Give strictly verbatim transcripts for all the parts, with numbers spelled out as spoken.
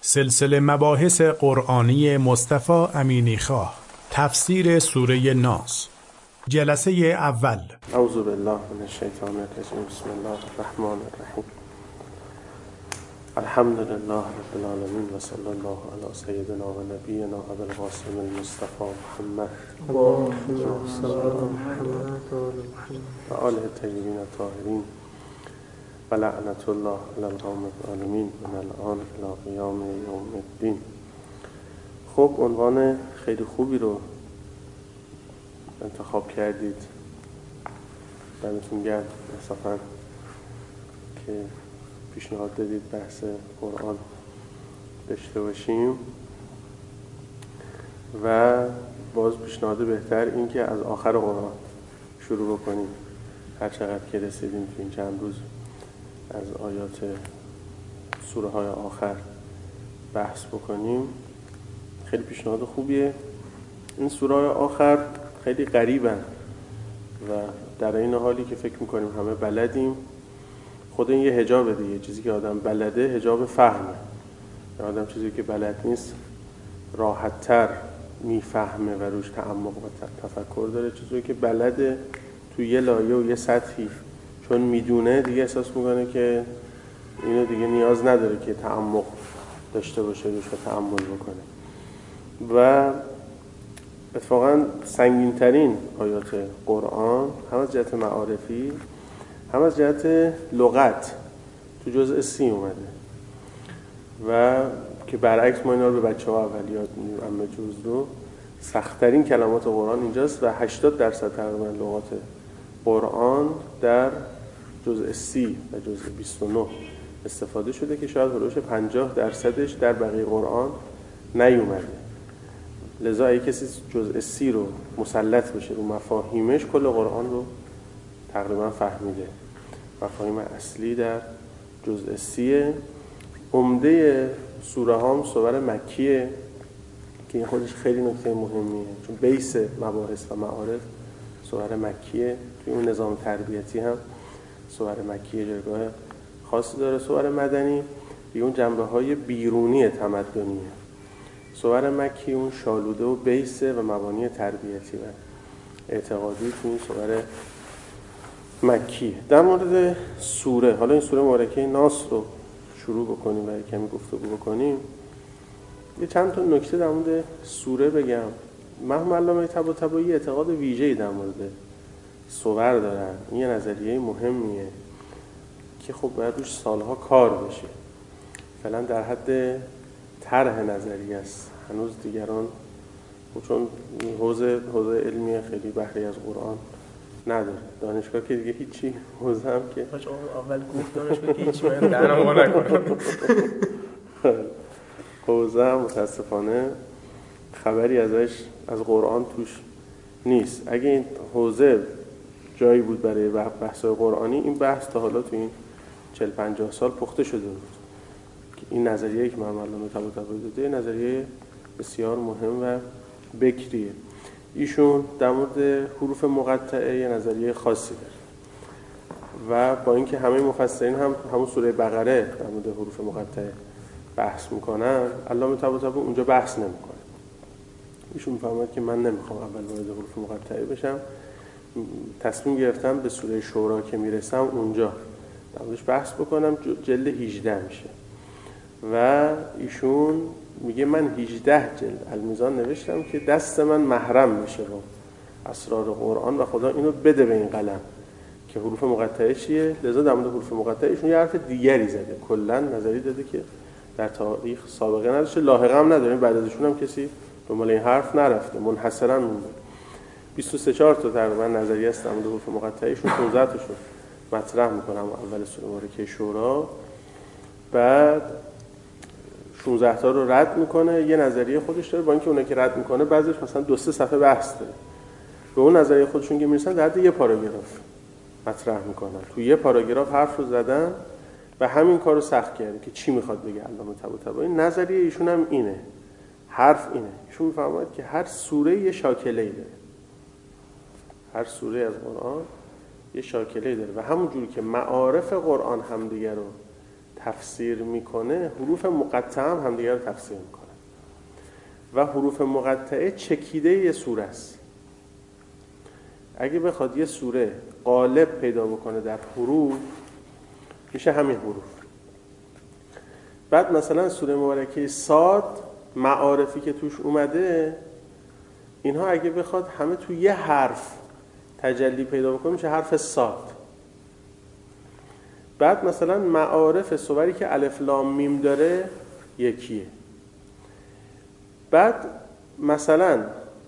سلسله مباحث قرآنی مصطفی امینی خواه، تفسیر سوره ناس، جلسه اول. اعوذ بالله من الشیطان الرجیم. بسم الله الرحمن الرحیم. الحمد لله رب العالمین و صلی الله علی سیدنا و نبینا ابی القاسم المصطفى محمد و آله الطیبین الطاهرین و لعنت الله علی القوم الظالمین من الان الی قیام یوم الدین. خب عنوان خیلی خوبی رو انتخاب کردید. دمتون گرم انصافاً که پیشنهاد دادید بحث قرآن داشته باشیم و باز پیشنهاد بهتر این که از آخر قرآن شروع بکنیم. هر چقدر که رسیدیم تو این چند روز از آیات سوره های آخر بحث بکنیم. خیلی پیشنهاد خوبیه. این سوره های آخر خیلی غریبن و در این حالی که فکر میکنیم همه بلدیم، خود این یه حجابه دیگه. چیزی که آدم بلده حجاب فهمه. آدم چیزی که بلد نیست راحت‌تر میفهمه و روش تعمق و تفکر داره. چیزی که بلده تو یه لایه و یه سطحی چون میدونه دیگه احساس میکنه که اینو دیگه نیاز نداره که تعمق داشته باشه روش و تأمل بکنه. و اتفاقا سنگین ترین آیات قرآن هم از جهت معارفی هم از جهت لغت تو جزء سی اومده و که برعکس ما اینا رو به بچه ها اول یاد میدیم. اما جز رو سخت‌ترین کلمات قرآن اینجاست و هشتاد درصد تقریبا لغات قرآن در جزء سی و جزء بیست و نه استفاده شده که شاید حدود پنجاه درصدش در بقیه قرآن نیومده. لذا اگه کسی جزء سی رو مسلط بشه رو مفاهیمش کل قرآن رو تقریبا فهمیده. مفاهیم اصلی در جزء سیه. عمده سوره هم سور مکیه که این خودش خیلی نکته مهمیه چون بیس مباحث و معارف سور مکیه. توی اون نظام تربیتی هم سور مکیه جایگاه خاصی داره. سور مدنی دیگه اون جنبه های بیرونی تمدنیه. سور مکی اون شالوده و بیسه و مبانی تربیتی و اعتقادی تو اون سور مکی. در مورد سوره، حالا این سوره مبارکه ناس رو شروع بکنیم و کمی گفتگو بکنیم. یه چند تا نکته در مورد سوره بگم. مرحوم علامه طباطبایی اعتقاد ویژه‌ای در مورد سور دارن. این یه نظریه مهمیه که خب باید روش سالها کار بشه. فعلا در حد طرح نظریه است. هنوز دیگران چون حوزه حوزه علمی خیلی بحری از قرآن نداره. دانشگاه که دیگه هیچی. حوزه هم که اول گفت دانشگاه که هیچی من درنما نکنم. حوزه هم متاسفانه خبری ازش از قرآن توش نیست. اگه این حوزه جایی بود برای بحث قرآنی، این بحث تا حالا تو این چهل پنجاه سال پخته شده بود. این نظریه‌ای که مرحوم علامه طباطبایی داده نظریه بسیار مهم و بکریه. ایشون در مورد حروف مقطعه یه نظریه خاصی داره و با اینکه همه مفسرین هم همون سوره بقره در مورد حروف مقطعه بحث میکنن، علامه طباطبایی اونجا بحث نمیکنه. ایشون میفهمد که من نمیخوام اول وارد حروف مقطعه بشم. تصمیم گرفتم به سوره شورا که میرسم اونجا در موردش بحث بکنم. جلد هجده میشه و ایشون میگه من هجده جلد المیزان نوشتم که دست من محرم میشه با اسرار قرآن و خدا اینو بده به این قلم که حروف مقطعه چیه. لذا در مورد حروف مقطعه ایشون یه حرف دیگری زده. کلا نظری داده که در تاریخ سابقه نداشته، لاحقه هم نداره. بعد ازشون هم کسی دنبال این حرف نرفته، منحصرا مونده. بیست و سه چهار تا تقریبا نظریه است در مورد حروف مقطعه. ایشون پانزده تاشو مطرح میکنم اول سوره مبارکه شورا، بعد شانزده تا رو رد میکنه. یه نظریه خودش داره، با اینکه اونایی که رد میکنه بعضیش مثلا دو سه صفحه بحث داره. به اون نظریه خودشون که میرسن در حد یه پاراگراف مطرح میکنن. تو یه پاراگراف حرف رو زدن و همین کارو سخت کرده که چی میخواد بگه علامه طباطبایی. نظریه ایشون هم اینه، حرف اینه. ایشون میفهمه که هر سوره یه شاکله‌ای داره. هر سوره از قرآن یه شاکله‌ای داره و همون جوری که معارف قرآن هم دیگه رو تفسیر میکنه حروف مقطعه هم همدیگر رو تفسیر میکنه و حروف مقطعه چکیده یه سوره است. اگه بخواد یه سوره قالب پیدا بکنه در حروف میشه همین حروف. بعد مثلا سوره مبارکه صاد معارفی که توش اومده اینها اگه بخواد همه تو یه حرف تجلی پیدا بکنه میشه حرف صاد. بعد مثلا معارف صوری که الف لام میم داره یکیه. بعد مثلا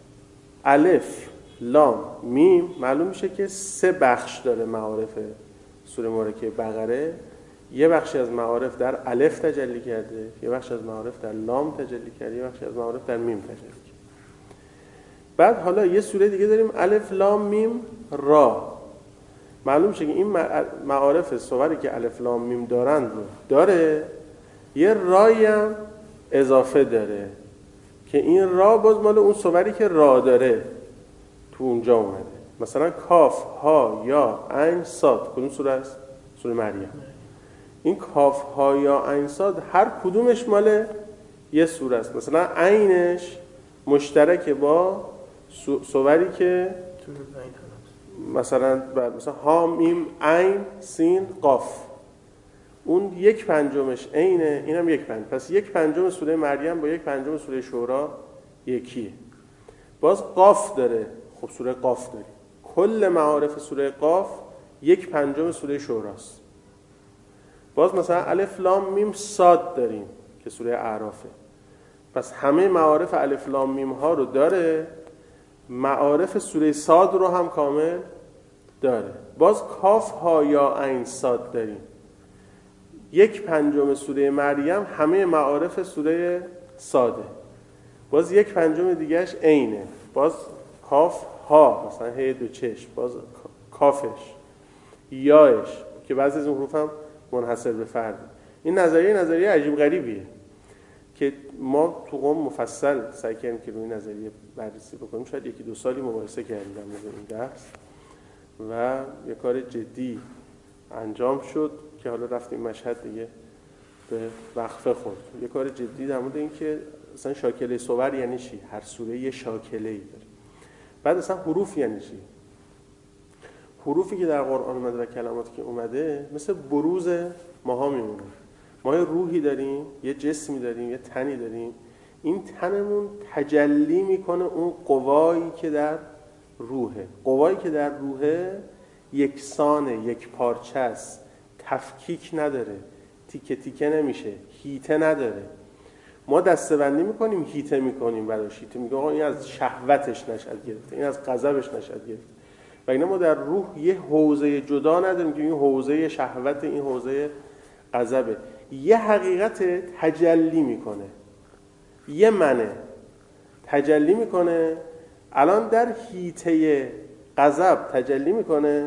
الف لام میم معلوم میشه که سه بخش داره معارف سوره مبارکه بقره. یه بخشی از معارف در الف تجلی کرده، یه بخش از معارف در لام تجلی کرده، یه بخش از معارف در میم تجلی کرده. بعد حالا یه سوره دیگه داریم الف لام میم را. معلوم میشه که این معارف صوری که الف لام میم دارن رو داره، یه رایی هم اضافه داره که این را باز مال اون صوری که را داره تو اونجا اومده. مثلا کاف ها یا عین صاد کدوم سوره است؟ سوره مریم. این کاف ها یا عین صاد هر کدومش مال یه سوره است. مثلا عینش مشترک با صوری که مثلا مثلا ها میم عین سین قاف، اون یک پنجمش عینه، اینم یک پنجم. پس یک پنجم سوره مریم با یک پنجم سوره شورا یکیه. باز قاف داره، خب سوره قاف داره. کل معارف سوره قاف یک پنجم سوره شوراست. باز مثلا الف لام میم صاد داریم که سوره اعرافه. پس همه معارف الف لام میم ها رو داره، معارف سوره صاد رو هم کامل داره. باز کاف ها یا عین صاد داریم. یک پنجم سوره مریم همه معارف سوره صاده. باز یک پنجم دیگهش عینه. باز کاف ها مثلا هی دو چشم، باز کافش یاش که بعضی از اون حروف هم منحصر به فرده. این نظریه نظریه عجیب غریبیه که ما تو قم مفصل سعی کردیم که روی نظریه بررسی بکنیم. شاید یکی دو سالی مباحثه کردیم در این درس و یک کار جدی انجام شد که حالا رفتیم مشهد دیگه به وقفه خورد. یک کار جدی در مورد این که اصلا شاکله صور یعنی چی؟ هر سوره یه شاکله‌ای داره. بعد اصلا حروف یعنی چی؟ حروفی که در قرآن اومده و کلماتی که اومده مثل بروز ماها میمونه. ما یه روحی داریم، یه جسمی داریم، یه تنی داریم. این تنمون تجلی میکنه اون قوایی که در روحه. قوایی که در روحه یکسانه، یک پارچه است، تفکیک نداره، تیکه تیکه نمیشه، هیته نداره. ما دسته‌بندی میکنیم، هیته میکنیم براش. هیته میگه آقا این از شهوتش نشأت گرفته، این از غضبش نشأت گرفته. و اینا ما در روح یه حوزه جدا نداریم که این حوزه شهوت، این حوزه غضبه. یه حقیقت تجلی میکنه، یه منه تجلی میکنه. الان در هیته غضب تجلی میکنه،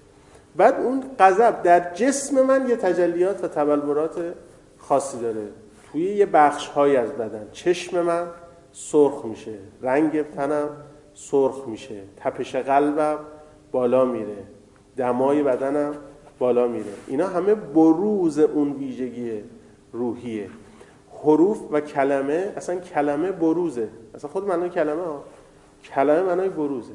بعد اون غضب در جسم من یه تجلیات و تبلورات خاصی داره توی یه بخش های از بدن. چشم من سرخ میشه، رنگ تنم سرخ میشه، تپش قلبم بالا میره، دمای بدنم بالا میره. اینا همه بروز اون ویژگی روحیه. حروف و کلمه، اصلا کلمه بروزه. اصلا خود معنای کلمه ها کلمه معنای بروزه.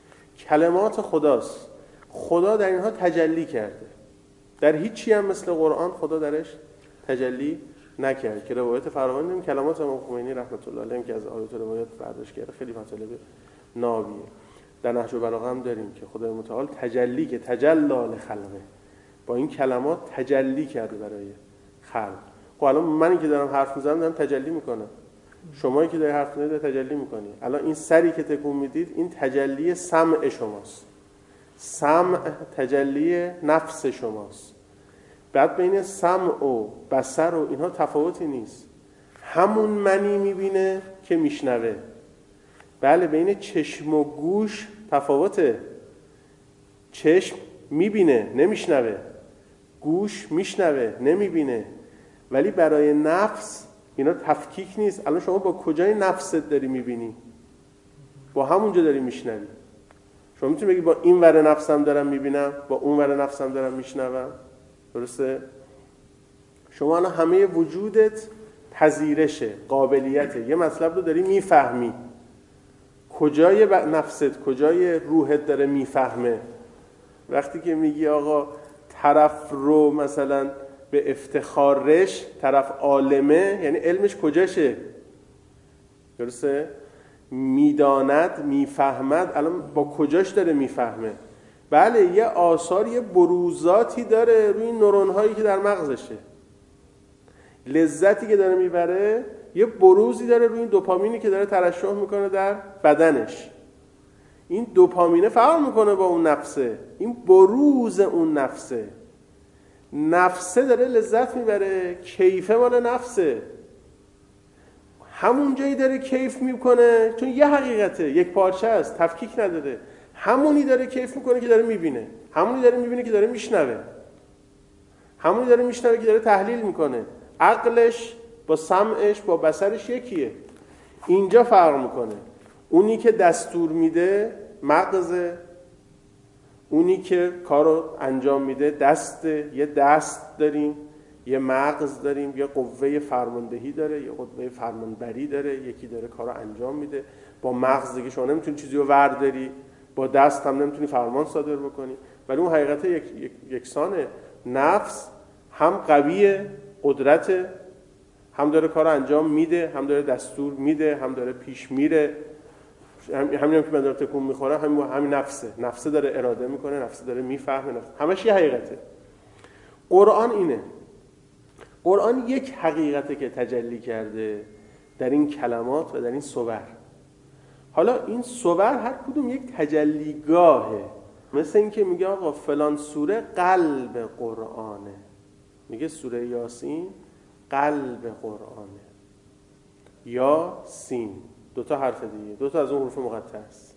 کلمات خداست. خدا در اینها تجلی کرده. در هیچی هم مثل قرآن خدا درش تجلی نکرد که روایت فراوان داریم. کلمات امام خمینی رحمت الله علیه که از آیات روایات برداشت کرده خیلی مطالب نابیه. در نهج البلاغه هم داریم که خدای متعال تجلی که تجلال خلقه، با این کلمات تجلی کرده برای خلق. خب الان منی که دارم حرف میزنم دارم تجلی میکنم، شمایی که داری حرف میزنی داری تجلی میکنی. الان این سری که تکون میدید این تجلی سمع شماست، سمع تجلی نفس شماست. بعد بین سمع و بصر و اینها تفاوتی نیست، همون منی میبینه که میشنوه. بله بین چشم و گوش تفاوته. چشم میبینه نمیشنوه، گوش میشنوه نمیبینه. ولی برای نفس اینا تفکیک نیست. الان شما با کجای نفست داری میبینی؟ با همونجا داری میشنوی. شما میتونی بگی با این ور نفسم دارم میبینم، با اون ور نفسم دارم میشنوم. درسته؟ شما الان همه وجودت پذیرشه، قابلیته، یه مطلب رو داری میفهمی، کجای نفست، کجای روحت داره میفهمه؟ وقتی که میگی آقا طرف رو مثلا به افتخارش، طرف عالمه، یعنی علمش کجاشه؟ درسته؟ میداند، میفهمد، الان با کجاش داره میفهمه؟ بله، یه آثار، یه بروزاتی داره روی نورون هایی که در مغزشه. لذتی که داره میبره یه بروزی داره روی این دوپامینی که داره ترشح میکنه در بدنش. این دوپامینه فرق میکنه با اون نفسه، این بروز اون نفسه. نفسه داره لذت میبره، کیفه مال نفسه. همون جایی داره کیف میکنه چون یه حقیقته، یک پارچه است، تفکیک نداره. همونی داره کیف میکنه که داره میبینه، همونی داره میبینه که داره میشنوه، همونی داره میشنوه که داره تحلیل میکنه. عقلش با سمعش با بصرش یکیه. اینجا فرق میکنه. اونی که دستور میده مغزه، اونی که کارو انجام میده دسته. یه دست داریم، یه مغز داریم، یه قوه فرماندهی داره، یه قوه فرمانبری داره. یکی داره کارو انجام میده. با مغز دیگه شما نمیتونی چیزی رو ورداری، با دست هم نمیتونی فرمان صادر بکنی، ولی اون حقیقت یک، یک، یکسانه. نفس هم قویه، قدرت، هم داره کارو انجام میده، هم داره دستور میده، هم داره پیش میره. همین هم که من داره تکون میخوره همین همین نفسه. نفسه داره اراده میکنه، نفسه داره میفهمه، نفسه. همش یه حقیقته. قرآن اینه. قرآن یک حقیقته که تجلی کرده در این کلمات و در این صور. حالا این صور هر کدوم یک تجلیگاهه. مثل این که میگه آقا فلان سوره قلب قرآنه، میگه سوره یاسین قلب قرآنه، یا سین، دوتا حرف دیگه، دوتا از اون حروف مقطع است.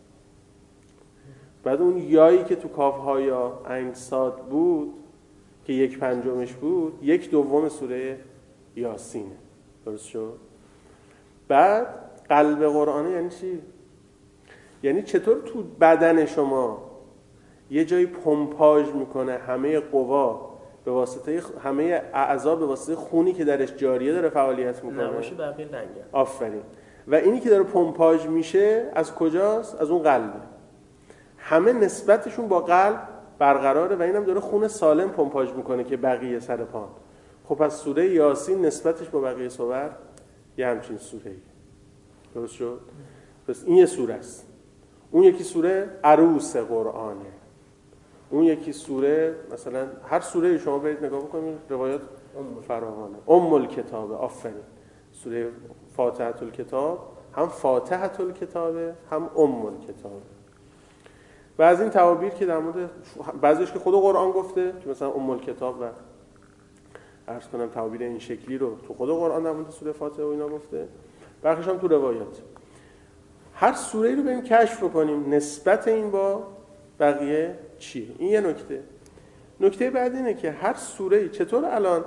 بعد اون یایی که تو کاف‌ها یا عین صاد بود که یک پنجمش بود، یک دوم سوره یاسینه. درست شد؟ بعد قلب قرآنه یعنی چی؟ یعنی چطور تو بدن شما یه جایی پمپاژ میکنه همه قوا به واسطه خ... همه اعضا به واسطه خونی که درش جاریه داره فعالیت میکنه. نباشه بقیه لنگه. آفرین. و اینی که داره پمپاژ میشه از کجاست؟ از اون قلبه. همه نسبتشون با قلب برقراره و اینم داره خون سالم پمپاژ میکنه که بقیه سر پان. خب پس سوره یاسین نسبتش با بقیه سور یه همچین سوره‌ای. درست شد؟ پس این یه سوره است. اون یکی سوره عروس قرآنه. اون یکی سوره مثلا هر سوره شما برید نگاه بکنید روایات فراوانه. ام الکتاب، آفرین. سوره فاتحه الکتاب هم فاتحه الکتاب هم ام الکتاب. و از این تعابیر که در مورد بعضیش که خود قرآن گفته که مثلا ام الکتاب و عرض کنم تعابیر این شکلی رو تو خود قرآن در مورد سوره فاتحه و اینا گفته، برخیش هم تو روایات. هر سوره‌ای رو بریم کشف بکنیم نسبت این با بقیه چیه. این یه نکته. نکته بعد اینه که هر سوره‌ای چطور الان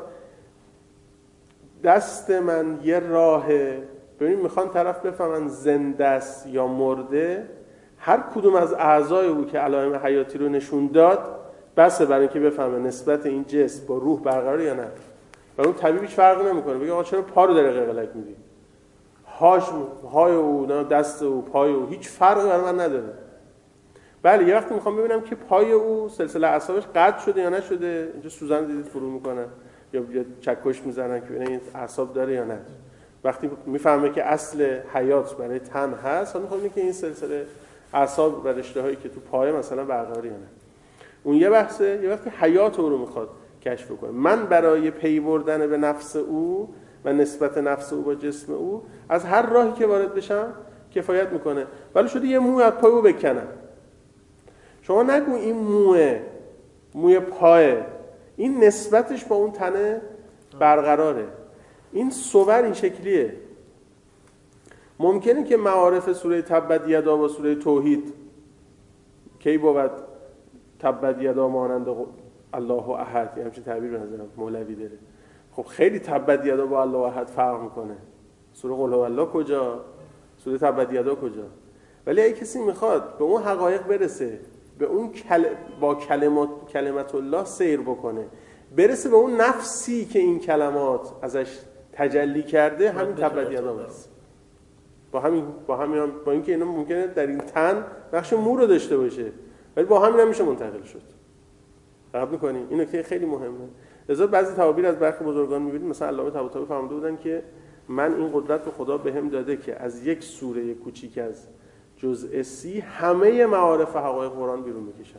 دست من یه راهه، ببینیم میخوان طرف بفهمن زنده است یا مرده، هر کدوم از اعضای او که علائم حیاتی رو نشون داد بسه برای اینکه بفهمه نسبت این جسم با روح برقراره یا نه. و اون طبیب هیچ فرقی نمیکنه، بگه آقا چرا پا رو داره قلقلک میدی؟ هاش های او، دست او، پای او هیچ فرقی برای من نداره. بله یه وقتی میخوام ببینم که پای او سلسله اعصابش قطع شده یا نشده، اینجا سوزن دیدید فرو میکنن یا چکش میزنن که ببینن این اعصاب داره یا نه. وقتی میفهمه که اصل حیات برای تن هست، حالا میخوام که این سلسله اعصاب و رشته‌هایی که تو پای مثلا برقراره یا نه. اون یه بحثه. یه وقتی حیات او رو میخواد کشف کنه، من برای پی بردن به نفس او و نسبت نفس او با جسم او از هر راهی که وارد بشم کفایت میکنه. ولی شده یه موی از پای او بکنم، شما نگو این موه موی پای، این نسبتش با اون تنه برقراره. این صور این شکلیه. ممکنه که معارف سوره تبت یدا و سوره توحید کی بود تبت یدا مانند الله احد، یه همچین تعبیر به نظرم مولوی داره. خب خیلی تبت یدا با الله احد فرق میکنه. سوره قل هو الله کجا، سوره تبت یدا کجا. ولی اگه کسی میخواد به اون حقایق برسه، به اون کل... با کلمات کلمت الله سیر بکنه، برسه به اون نفسی که این کلمات ازش تجلی کرده، همین تبدیدام است. با همین با همین با اینکه اینا ممکنه در این تن بخش مو رو داشته باشه، ولی با همین هم میشه منتقل شد. قبول می‌کنی؟ این نکته خیلی مهمه. لذا بعضی تعابیر از برخی بزرگان می‌بینید، مثلا علامه طباطبایی فرموده بودن که من این قدرت رو خدا بهم داده که از یک سوره کوچیک از جزء سی همه معارف حقایق قرآن بیرون بکشم.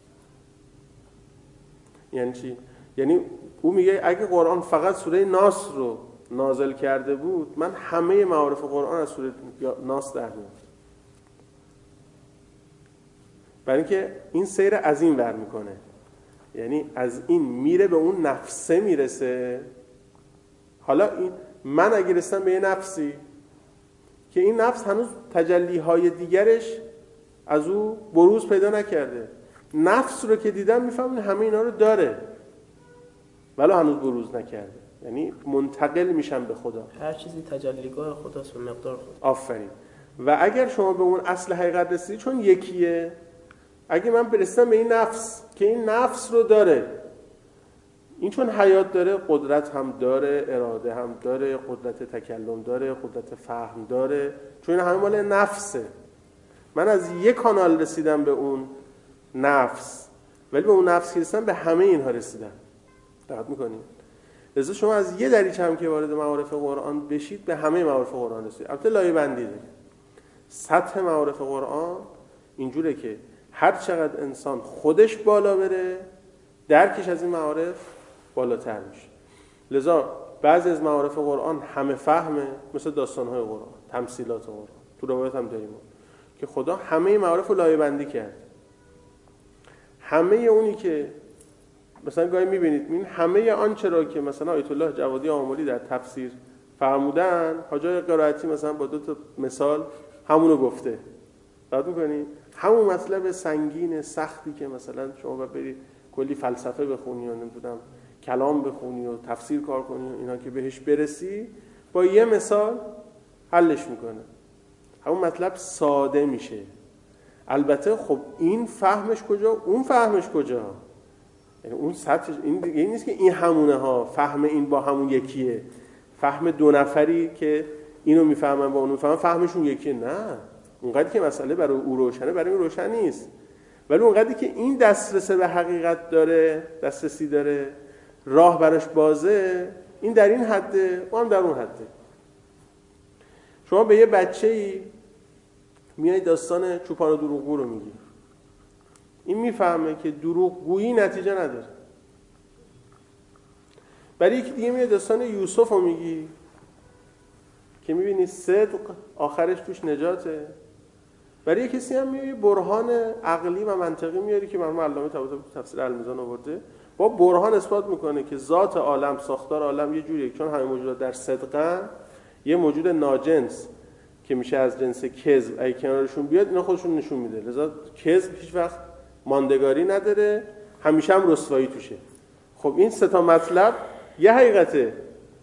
یعنی چی؟ یعنی او میگه اگه قرآن فقط سوره ناس رو نازل کرده بود، من همه معارف قرآن از سوره ناس در میاد. برای اینکه این سیر از این ور میکنه، یعنی از این میره به اون نفسه میرسه. حالا این من اگه رسیدم به یه نفسی که این نفس هنوز تجلیهای دیگرش از او بروز پیدا نکرده، نفس رو که دیدم میفهمم همه اینا رو داره ولی هنوز بروز نکرده، یعنی منتقل میشم به خدا. هر چیزی تجلیگاه خداست و مقدار خدا. آفرین. و اگر شما به اون اصل حقیقت رسیدی، چون یکیه، اگه من برسم به این نفس که این نفس رو داره، این چون حیات داره، قدرت هم داره، اراده هم داره، قدرت تکلم داره، قدرت فهم داره، چون این همه مال نفسه. من از یک کانال رسیدم به اون نفس، ولی به اون نفس که رسیدم به همه اینها رسیدم. دقت میکنید؟ لذا شما از یه دریچه هم که وارد معارف قرآن بشید، به همه معارف قرآن رسید. البته لایه بندی داره. سطح معارف قرآن اینجوره که هر چقدر انسان خودش بالا بره، درکش از این معارف بالاتر میشه. لذا بعضی از معارف قرآن همه فهمه، مثل داستان‌های قرآن، تمثیلات قرآن. تو روایت هم داریم که خدا همه معارف رو لایه بندی کرد. همه اونی که مثلا گاهی میبینید این همه آنچه را که مثلا آیت الله جوادی آملی در تفسیر فرمودن، حاج آقای قرائتی مثلا با دو تا مثال همونو گفته. دقت می‌کنید؟ همون مطلب سنگین سختی که مثلا شما باید برید کلی فلسفه بخونی و نمیدونم کلام بخونی و تفسیر کار کنی و اینا که بهش برسی، با یه مثال حلش میکنه. همون مطلب ساده میشه. البته خب این فهمش کجا، اون فهمش کجا، یعنی اون سطحش این دیگه نیست که این همونه ها، فهم این با همون یکیه. فهم دو نفری که اینو میفهمن با اونو میفهمن فهمشون یکیه. نه، اونقدر که مسئله برای او روشنه برای این روشن نیست. ولی اونقدری که این دسترسی به حقیقت داره، دسترسی داره، راه براش بازه، این در این حده، اون هم در اون حده. شما به یه بچه‌ای میای داستان چوپان و دروغگو رو میگی، این میفهمه که دروغگویی نتیجه نداره. برای یکی دیگه میای داستان یوسف رو میگی که میبینی صدق آخرش توش نجاته. برای کسی هم میای برهان عقلی و منطقی میاری که مرحوم علامه طباطبایی تو تفسیر المیزان آورده، با برهان اثبات میکنه که ذات عالم، ساختار عالم یه جوریه، چون همه موجودات در صدقن، یه موجود ناجنس که میشه از جنس کذب اگه کنارشون بیاد اینا خودشون نشون میده. لذا کذب هیچ وقت ماندگاری نداره، همیشه هم رسوایی توشه. خب این سه تا مطلب یه حقیقته،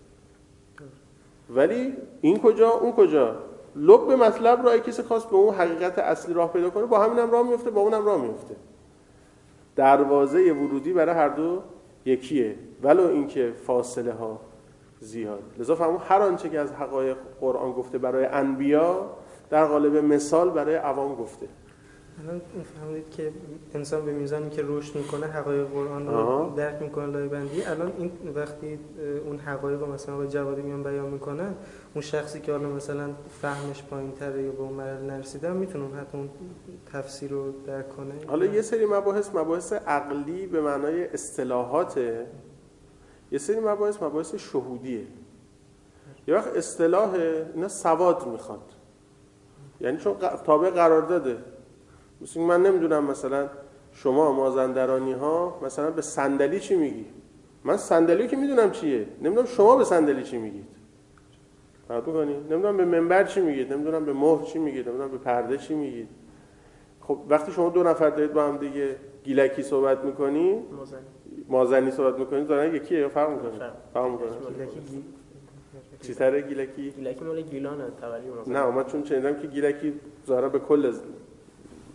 ولی این کجا اون کجا، لب به مطلب رو اگه کسی خواست به اون حقیقت اصلی راه پیدا کنه، با همینم راه میفته، با اونم راه میفته. دروازه ورودی برای هر دو یکیه، ولو اینکه فاصله ها زیاد. لذا فهمون هر آنچه که از حقایق قرآن گفته برای انبیا، در قالب مثال برای عوام گفته. الان فهمید که انسان به میزانی که رشد میکنه حقایق قرآن رو درک میکنه، لایه بندی. الان این وقتی اون حقایق رو مثلا با جوادی میان بیان میکنن، اون شخصی که حالا مثلا فهمش پایین‌تره یا به اون مرحله نرسیده میتونه حتی اون تفسیر رو درک کنه. حالا یه سری مباحث مباحث عقلی به معنای اصطلاحاته، یه سری مباحث مباحث شهودیه. یه وقت اصطلاح اینا سواد میخواد، یعنی چون تابع قرار داده. مثلا من نمیدونم مثلا شما مازندرانی ها مثلا به صندلی چی میگی؟ من صندلی که میدونم چیه، نمیدونم شما به صندلی چی میگید. فرق می‌کنی؟ نمیدونم به منبر چی میگید، نمیدونم به مهر چی میگید، نمیدونم به پرده چی میگید. خب وقتی شما دو نفر دارید با هم دیگه گیلکی صحبت میکنی، مازنی مازنی صحبت میکنید، دارن یکیه یا فرق میکنه؟ فرق میکنه. گیلکی چی تره گیلکی؟ گیلکی مال گیلانه، تولی مازنی. نه من چون شنیدم که گیلکی ظاهرا به کل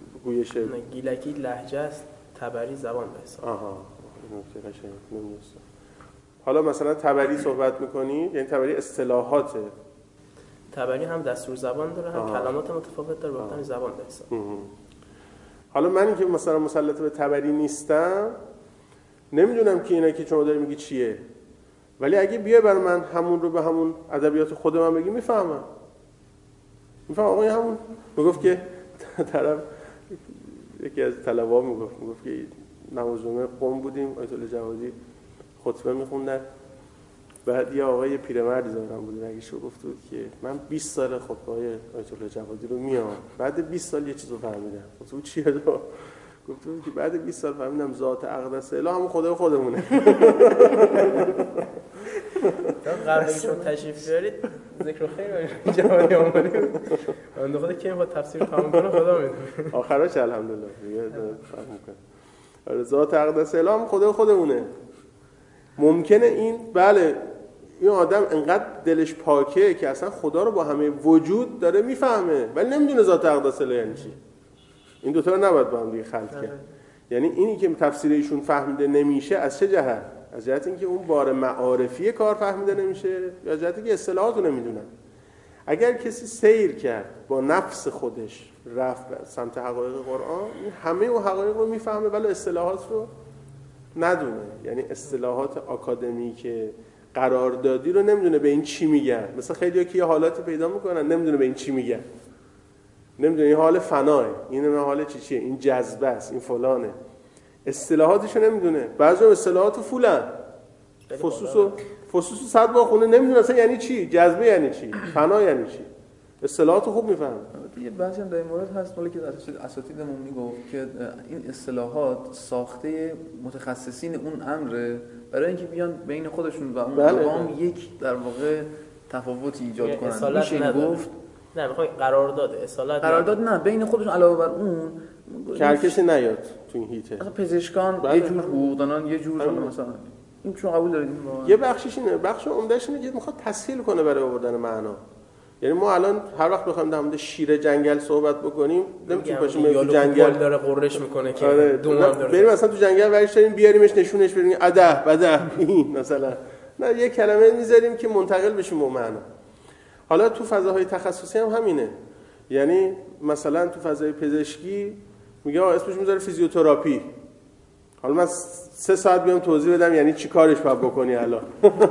گویشه. نه گیلکی لهجه است، تبری زبان به حساب. آها این نکته قشنگه نمی‌دونستم. حالا مثلا تبری صحبت میکنید، یعنی تبری اصطلاحاته. تبری هم دستور زبان داره، هم آه. کلمات متفاوت داره، وقتی زبان داره. حالا من که مثلا مسلط به تبری نیستم، نمیدونم که اینا که شما داری میگی چیه، ولی اگه بیای بر من همون رو به همون ادبیات خود من بگی میفهمم. میفهمم آقا همون میگفت که طرف یکی از طلبه‌ها میگفت میگفت که نماز جمعه قم بودیم، آیت الله جوادی خطبه میخوندن، بعد یه آقای پیرمردی زارم بود نگیش رو گفت بود که من بیست سال خطبه‌های آیت الله جوادی رو میام، بعد بیست سال یه چیز رو فهمیدم. گفت بود چیه دو؟ گفت بود که بعد بیست سال فهمیدم ذات اقدس اله همون خدا خودمونه. قبل از شما تشریف بیارید ذکر خیر جوادی اومدید. من خدا که با تفسیر تمام کنه خدا میدونه. آخرش الحمدلله دیگه فهم می‌کنه. آره ذات اقدس اله هم خدا خودمونه. ممکنه این بله این آدم انقدر دلش پاکه که اصلا خدا رو با همه وجود داره میفهمه، ولی نمیدونه ذات اقدس اله یعنی چی. این دوتا رو نباید با هم دیگه خلط کرد. یعنی اینی که تفسیر ایشون فهمیده نمیشه از چه جهت؟ از جهت اینکه اون بار معارفی کار فهمیده نمیشه، یا جهتی که اصطلاحات رو نمیدونن. اگر کسی سیر کرد با نفس خودش رفت سمت حقایق قرآن، این همه اون حقایق رو میفهمه ولی اصطلاحات رو ندونه. یعنی اصطلاحات آکادمیک قراردادی رو نمیدونه به این چی میگن. مثلا خیلی‌ها که یه حالاتی پیدا میکنن نمیدونه به این چی میگن، نمیدونه این حال فناه، این حال چی چیه، این جذبه است، این فلانه، اصطلاحاتشو نمیدونه. بعضی اصطلاحات فولن فسوسو فسوسو صد بار خونه نمیدونه اصلا یعنی چی، جذبه یعنی چی، فنا یعنی چی، اصطلاحات خوب میفهمه. یه بحثی هم در این مورد هست ولی که اساتیدمون میگفت که این اصطلاحات ساخته متخصصین اون امره برای اینکه بیان بین خودشون و اون عوام بله. یک در واقع تفاوتی ایجاد کنن. میشه گفت نه میخوای قرارداد اصالت قرارداد نه بین خودشون علاوه بر اون که هر کسی نیاد تو این هیته. مثلا پزشکان بله. یه جور حقوقدانان یه جور مثلا این چون قبول دارید یه بخشش اینه، بخش عمدهش اینه که میخواد تسهیل کنه برای آوردن معنا. یعنی ما الان هر وقت بخوایم در مورد شیر جنگل صحبت بکنیم نمیتونیم پاشیم تو جنگل داره قررش میکنه که آره. دوام داره بریم مثلا تو جنگل ورش داریم بیاریمش نشونش بدیم اده بده این مثلا نه یه کلمه میذاریم که منتقل بشیم به معنا. حالا تو فضاهای تخصصی هم همینه. یعنی مثلا تو فضای پزشکی میگه اسمش میذاره فیزیوتراپی. حالا من سه ساعت بیام توضیح بدم یعنی چی کارش باید بکنی الان.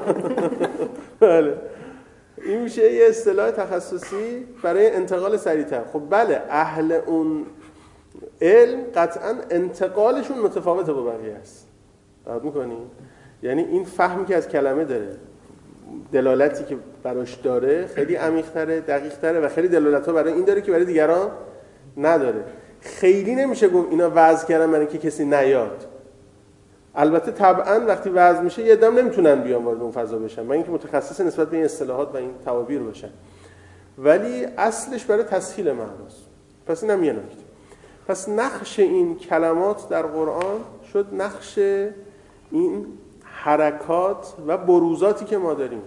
بله این میشه یه اصطلاح تخصصی برای انتقال سریعتر. خب بله اهل اون علم قطعا انتقالشون متفاوته با بقیه است. درست میکنی؟ یعنی این فهمی که از کلمه داره، دلالتی که براش داره خیلی عمیق‌تره، دقیق‌تره و خیلی دلالت‌ها برای این داره که برای دیگران نداره. خیلی نمیشه گفت اینا وعظ کردن برای اینکه کسی نیاد. البته طبعا وقتی وعظ میشه یه دم نمیتونن بیان وارد اون فضا بشن، من اینکه متخصص نسبت به این اصطلاحات و این تعابیر باشن، ولی اصلش برای تسهیل معناست. پس اینم یه نکته. پس نقش این کلمات در قرآن شد نقش این حرکات و بروزاتی که ما داریم،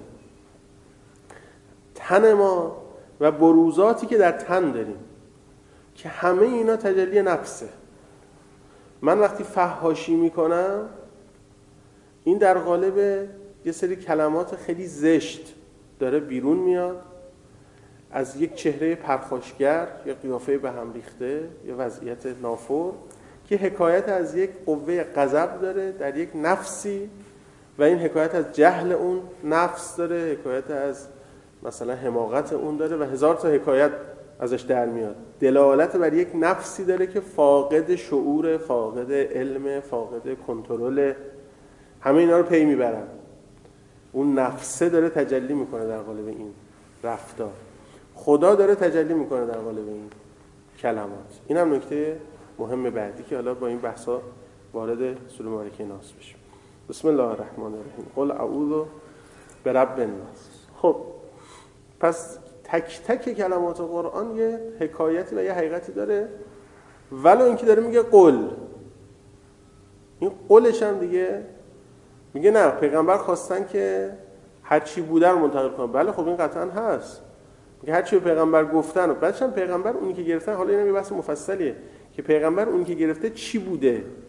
تن ما و بروزاتی که در تن داریم که همه اینا تجلی نفسه. من وقتی فحاشی میکنم این در قالب یه سری کلمات خیلی زشت داره بیرون میاد از یک چهره پرخاشگر یا قیافه به هم ریخته یا وضعیت نافور که حکایت از یک قوه غضب داره در یک نفسی و این حکایت از جهل اون نفس داره، حکایت از مثلا حماقت اون داره و هزار تا حکایت ازش در میاد. دلالت بر یک نفسی داره که فاقد شعور، فاقد علم، فاقد کنترل، همه اینا رو پی میبرن. اون نفسه داره تجلی میکنه در قالب این رفتار. خدا داره تجلی میکنه در قالب این کلمات. این هم نکته مهم بعدی که حالا با این بحثا وارد سوره مبارکه ناس بشیم. بسم الله الرحمن الرحیم. قل اعوذ برب الناس. خب پس تک تک کلمات قرآن یه حکایتی و یه حقیقتی داره، ولو اینکه داره میگه قل. این قلش هم دیگه میگه نه پیغمبر خواستن که هر چی بوده رو منتقل کنن. بله خب این قطعا هست. میگه هر چی به پیغمبر گفتن و بعدش هم پیغمبر اونی که گرفتن، حالا اینم یه بحث مفصلیه که پیغمبر اونی که گرفته چی بوده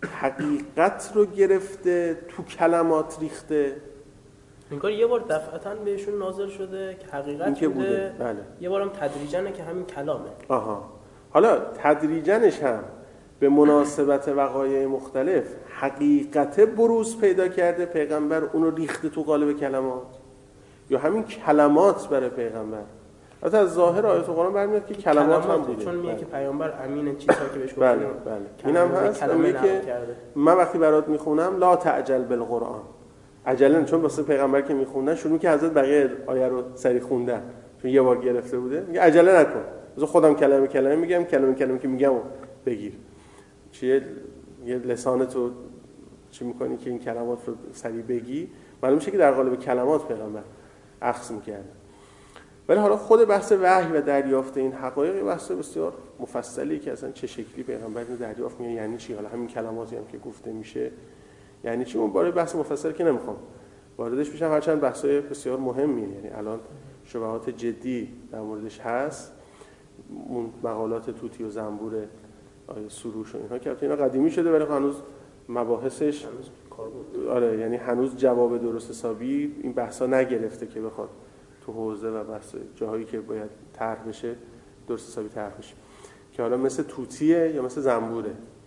حقیقت رو گرفته تو کلمات ریخته. انگار یه بار دفعتاً بهشون نازل شده که حقیقت بوده, بوده. بله. یه بارم تدریجاًه که همین کلامه. آها. حالا تدریجنش هم به مناسبت وقایع مختلف حقیقت بروز پیدا کرده، پیغمبر اونو ریخته تو قالب کلمات، یا همین کلمات برای پیغمبر. البته از ظاهر آیات قرآن برمیاد که کلمات, کلمات هم بوده، چون میگه که پیامبر امین چیزا که بهش گفتن. بله بله اینم هست. میگه که من وقتی برات میخونم لا تعجل بالقرآن، عجله، چون واسه پیغمبر که میخوندن شروع که حضرت بقیه آیه رو سری خوندن چون یه بار گرفته بوده، میگه عجله نکن، بذار خودم کلمه کلمه میگم، کلمه کلمه که میگم بگیر. چیه یه لسانتو چی میکنی که این کلمات رو سری بگی؟ معلوم میشه که در قالب کلمات پیغمبر اخذ میکرد. ولی حالا خود بحث وحی و دریافت این حقایق بحث بسیار مفصلی که اصلا چه شکلی پیغمبر اینو دریافت میکنه، یعنی چی، حالا همین کلماتی هم که گفته میشه یعنی چی، اون برای بحث مفصلی که نمیخوام واردش بشم، هرچند بحثای بسیار مهمیه، یعنی الان شبهات جدی در موردش هست. اون مقالات توتی و زنبور آیه سروش و اینها که اینا قدیمی شده ولی هنوز مباحثش هنوز کار بود. آره یعنی هنوز جواب درست حسابی این بحثا نگرفته که بخواد تو حوزه و بحث جاهایی که باید طرح بشه درست حسابی طرح بشه، که حالا مثل توتیه یا مثل زنبوره،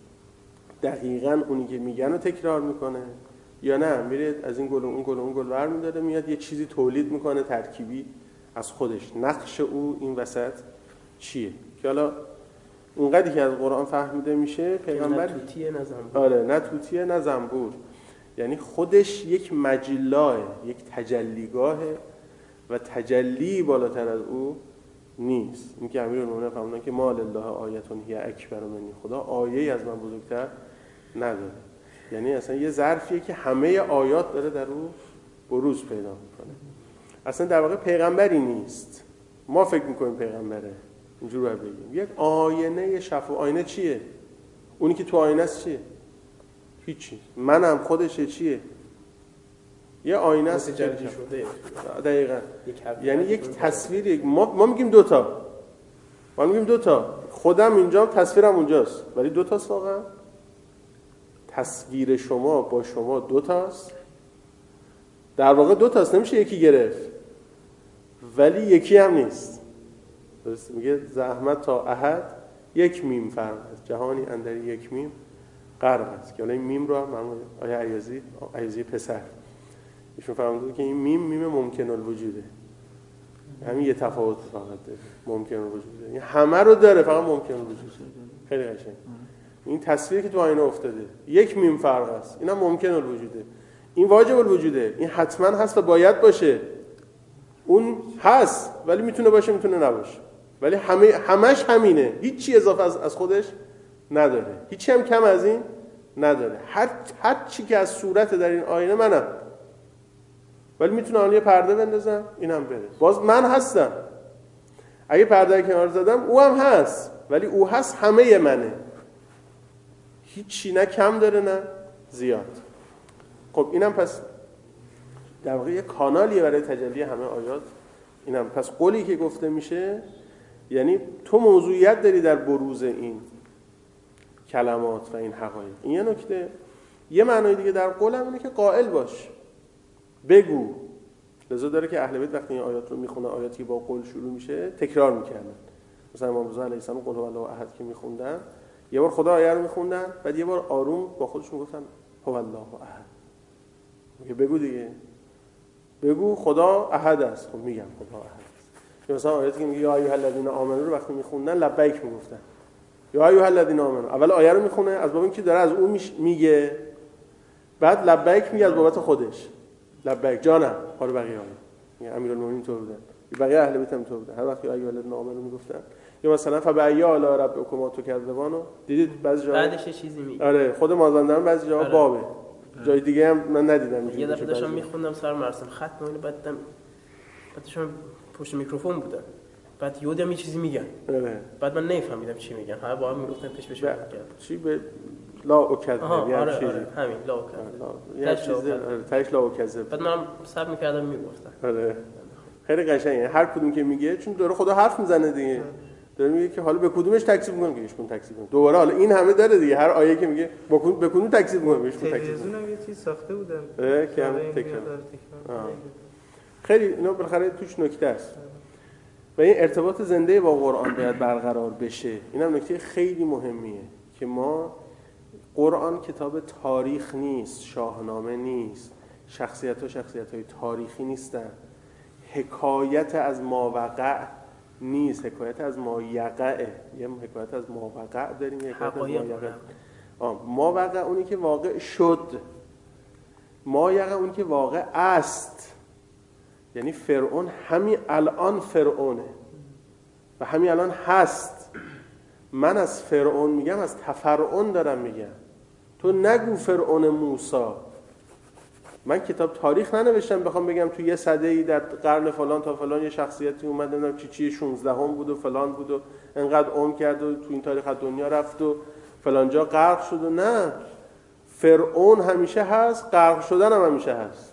دقیقاً اونی که میگن رو تکرار میکنه یا نه میره از این گل و اون گل و اون گل ور میداره میاد یه چیزی تولید میکنه ترکیبی از خودش. نقش او این وسط چیه که حالا اونقدری که از قرآن فهمیده میشه پیغمبر نه توتیه نه زنبور. آره نه توتیه نه زنبور، یعنی خودش یک مجلاه، یک تجلیگاهه و تجلی بالاتر از او نیست. این که امیرالمومنین فرمودن که ما لله آیتون هی اکبر منی، خدا آیه‌ای از من بزرگتر نداره. یعنی اصلا یه ظرفیه که همه آیات داره در او بروز پیدا میکنه. اصلا در واقع پیغمبری نیست، ما فکر میکنیم پیغمبره، اینجور رو بگیم یک آینه شفاف. آینه چیه؟ اونی که تو آینه است چیه؟ هیچی. منم خودشه چیه؟ یه آینه است متجلی شده. دقیقاً. یعنی یک تصویر، یک ما ما میگیم دو تا. ما میگیم دو تا. خودم اینجام، تصویرم اونجاست. ولی دو تاست واقعا؟ تصویر شما با شما دو تاست؟ در واقع دو تاست، نمیشه یکی گرفت. ولی یکی هم نیست. درست میگه زحمت تا احد یک میم فرق است، جهانی اندر یک میم غرق است. که حالا این میم رو هم آیه عیاضی عیاضی پسر ایشون فرموده که این میم میم ممکن الوجوده، همین یه تفاوت فقط داره، ممکن الوجوده، این همه رو داره فقط ممکن الوجوده. خیلی قشنگ. این تصویری که تو آینه افتاده یک میم فرق است، اینم ممکن الوجوده، این واجب الوجوده، این حتما هست و باید باشه، اون هست ولی میتونه باشه میتونه نباشه، ولی همه همش همینه، هیچی اضافه از, از خودش نداره، هیچی هم کم از این نداره. هر هر چی که از صورت در این آینه منم، ولی میتونه آن یه پرده بندازم اینم بره، باز من هستم. اگه پرده کنار زدم او هم هست، ولی او هست همه منه، هیچی نه کم داره نه زیاد. خب اینم پس در واقع یه کانالیه برای تجلی همه آیات. اینم پس قولی که گفته میشه یعنی تو موضوعیت داری در بروز این کلمات و این حقایق. این یه نکته. یه معنای دیگه در قول هم اینه که قائل باش، بگو. لذا داره که اهل بیت وقتی این آیات رو میخونه، آیاتی با قول شروع میشه تکرار میکردن. مثلا امام رضا علیه السلام قل هو الله احد که میخوندن، یه بار خدا آیه رو میخوندن، بعد یه بار آروم با خودشون گفتن هو الله احد. میگه بگو دیگه، بگو خدا احد است. خب میگم خدا احد است. مثلا آیاتی که میگه یا ایها الذین آمنوا رو وقتی میخوندن لبیک میگفتن، یا ایها الذین آمنوا. اول آیه رو میخونه از باب اینکه داره از اون میگه، بعد لبیک میگه از بابت خودش، لبیک جانم. حالا بقیه میگه امیرالمومنین تو بودن، بقیه اهل بیت هم تو بودن، هر وقت یا ایها الذین آمنوا میگفتن. یا مثلا فبأی آلاء ربکما تکذبان، دیدید بعضی جا بعدش چیزی میگه. آره خود مازندران بعضی جا آره. بابه، جای دیگه هم من ندیدم. یه دفعه داشتم میخوندم سر مراسم ختم اینو، بعد دیدم بعدشون پشت میکروفون بودن، بعد یودم یه چیزی میگن، آره. بعد من نمیفهمیدم چی میگن، همه با هم میگفتن پیش پیش میگن چی به لا اکذب، یعنی آره چیزی آره همین لا اکذب، یه چیزی تاش لا اکذب. بعد منم سب میکردم میگفتم. آره خیلی قشنگه هر کدوم که میگه، چون داره خدا حرف میزنه دیگه. داره میگه که حالا به کدومش تکذیب می‌کنیم که ایشون تکذیب می‌کنه. دوباره حالا این همه داره دیگه، هر آیه که میگه به کدوم به کدوم تکذیب می‌کنیم ایشون تکذیب. تلویزیون هم یه چیز ساخته بودن. اه که هم تکرار. خیلی اینا بالاخره توش نکته است. و این ارتباط زنده با قرآن باید برقرار بشه. اینم نکته خیلی مهمیه که ما قرآن کتاب تاریخ نیست، شاهنامه نیست، شخصیت‌ها شخصیت‌های تاریخی نیستن، حکایت از ماوقع نیست، حکایت از مایقعه. یه حکایت از ماوقع داریم، یه حکایت از مایقع. آه ماوقع اونی که واقع شد، مایقع اونی که واقع است. یعنی فرعون همین الان فرعونه و همین الان هست. من از فرعون میگم، از تفرعون دارم میگم. تو نگو فرعون موسی. من کتاب تاریخ ننوشتم بخوام بگم تو یه سده‌ای در قرن فلان تا فلان یه شخصیتی اومد نمیدونم چی چی شانزدهم بود و فلان بود و انقدر عمر کرد و تو این تاریخ از دنیا رفت و فلان جا غرق شد. و نه، فرعون همیشه هست، غرق شدن هم همیشه هست.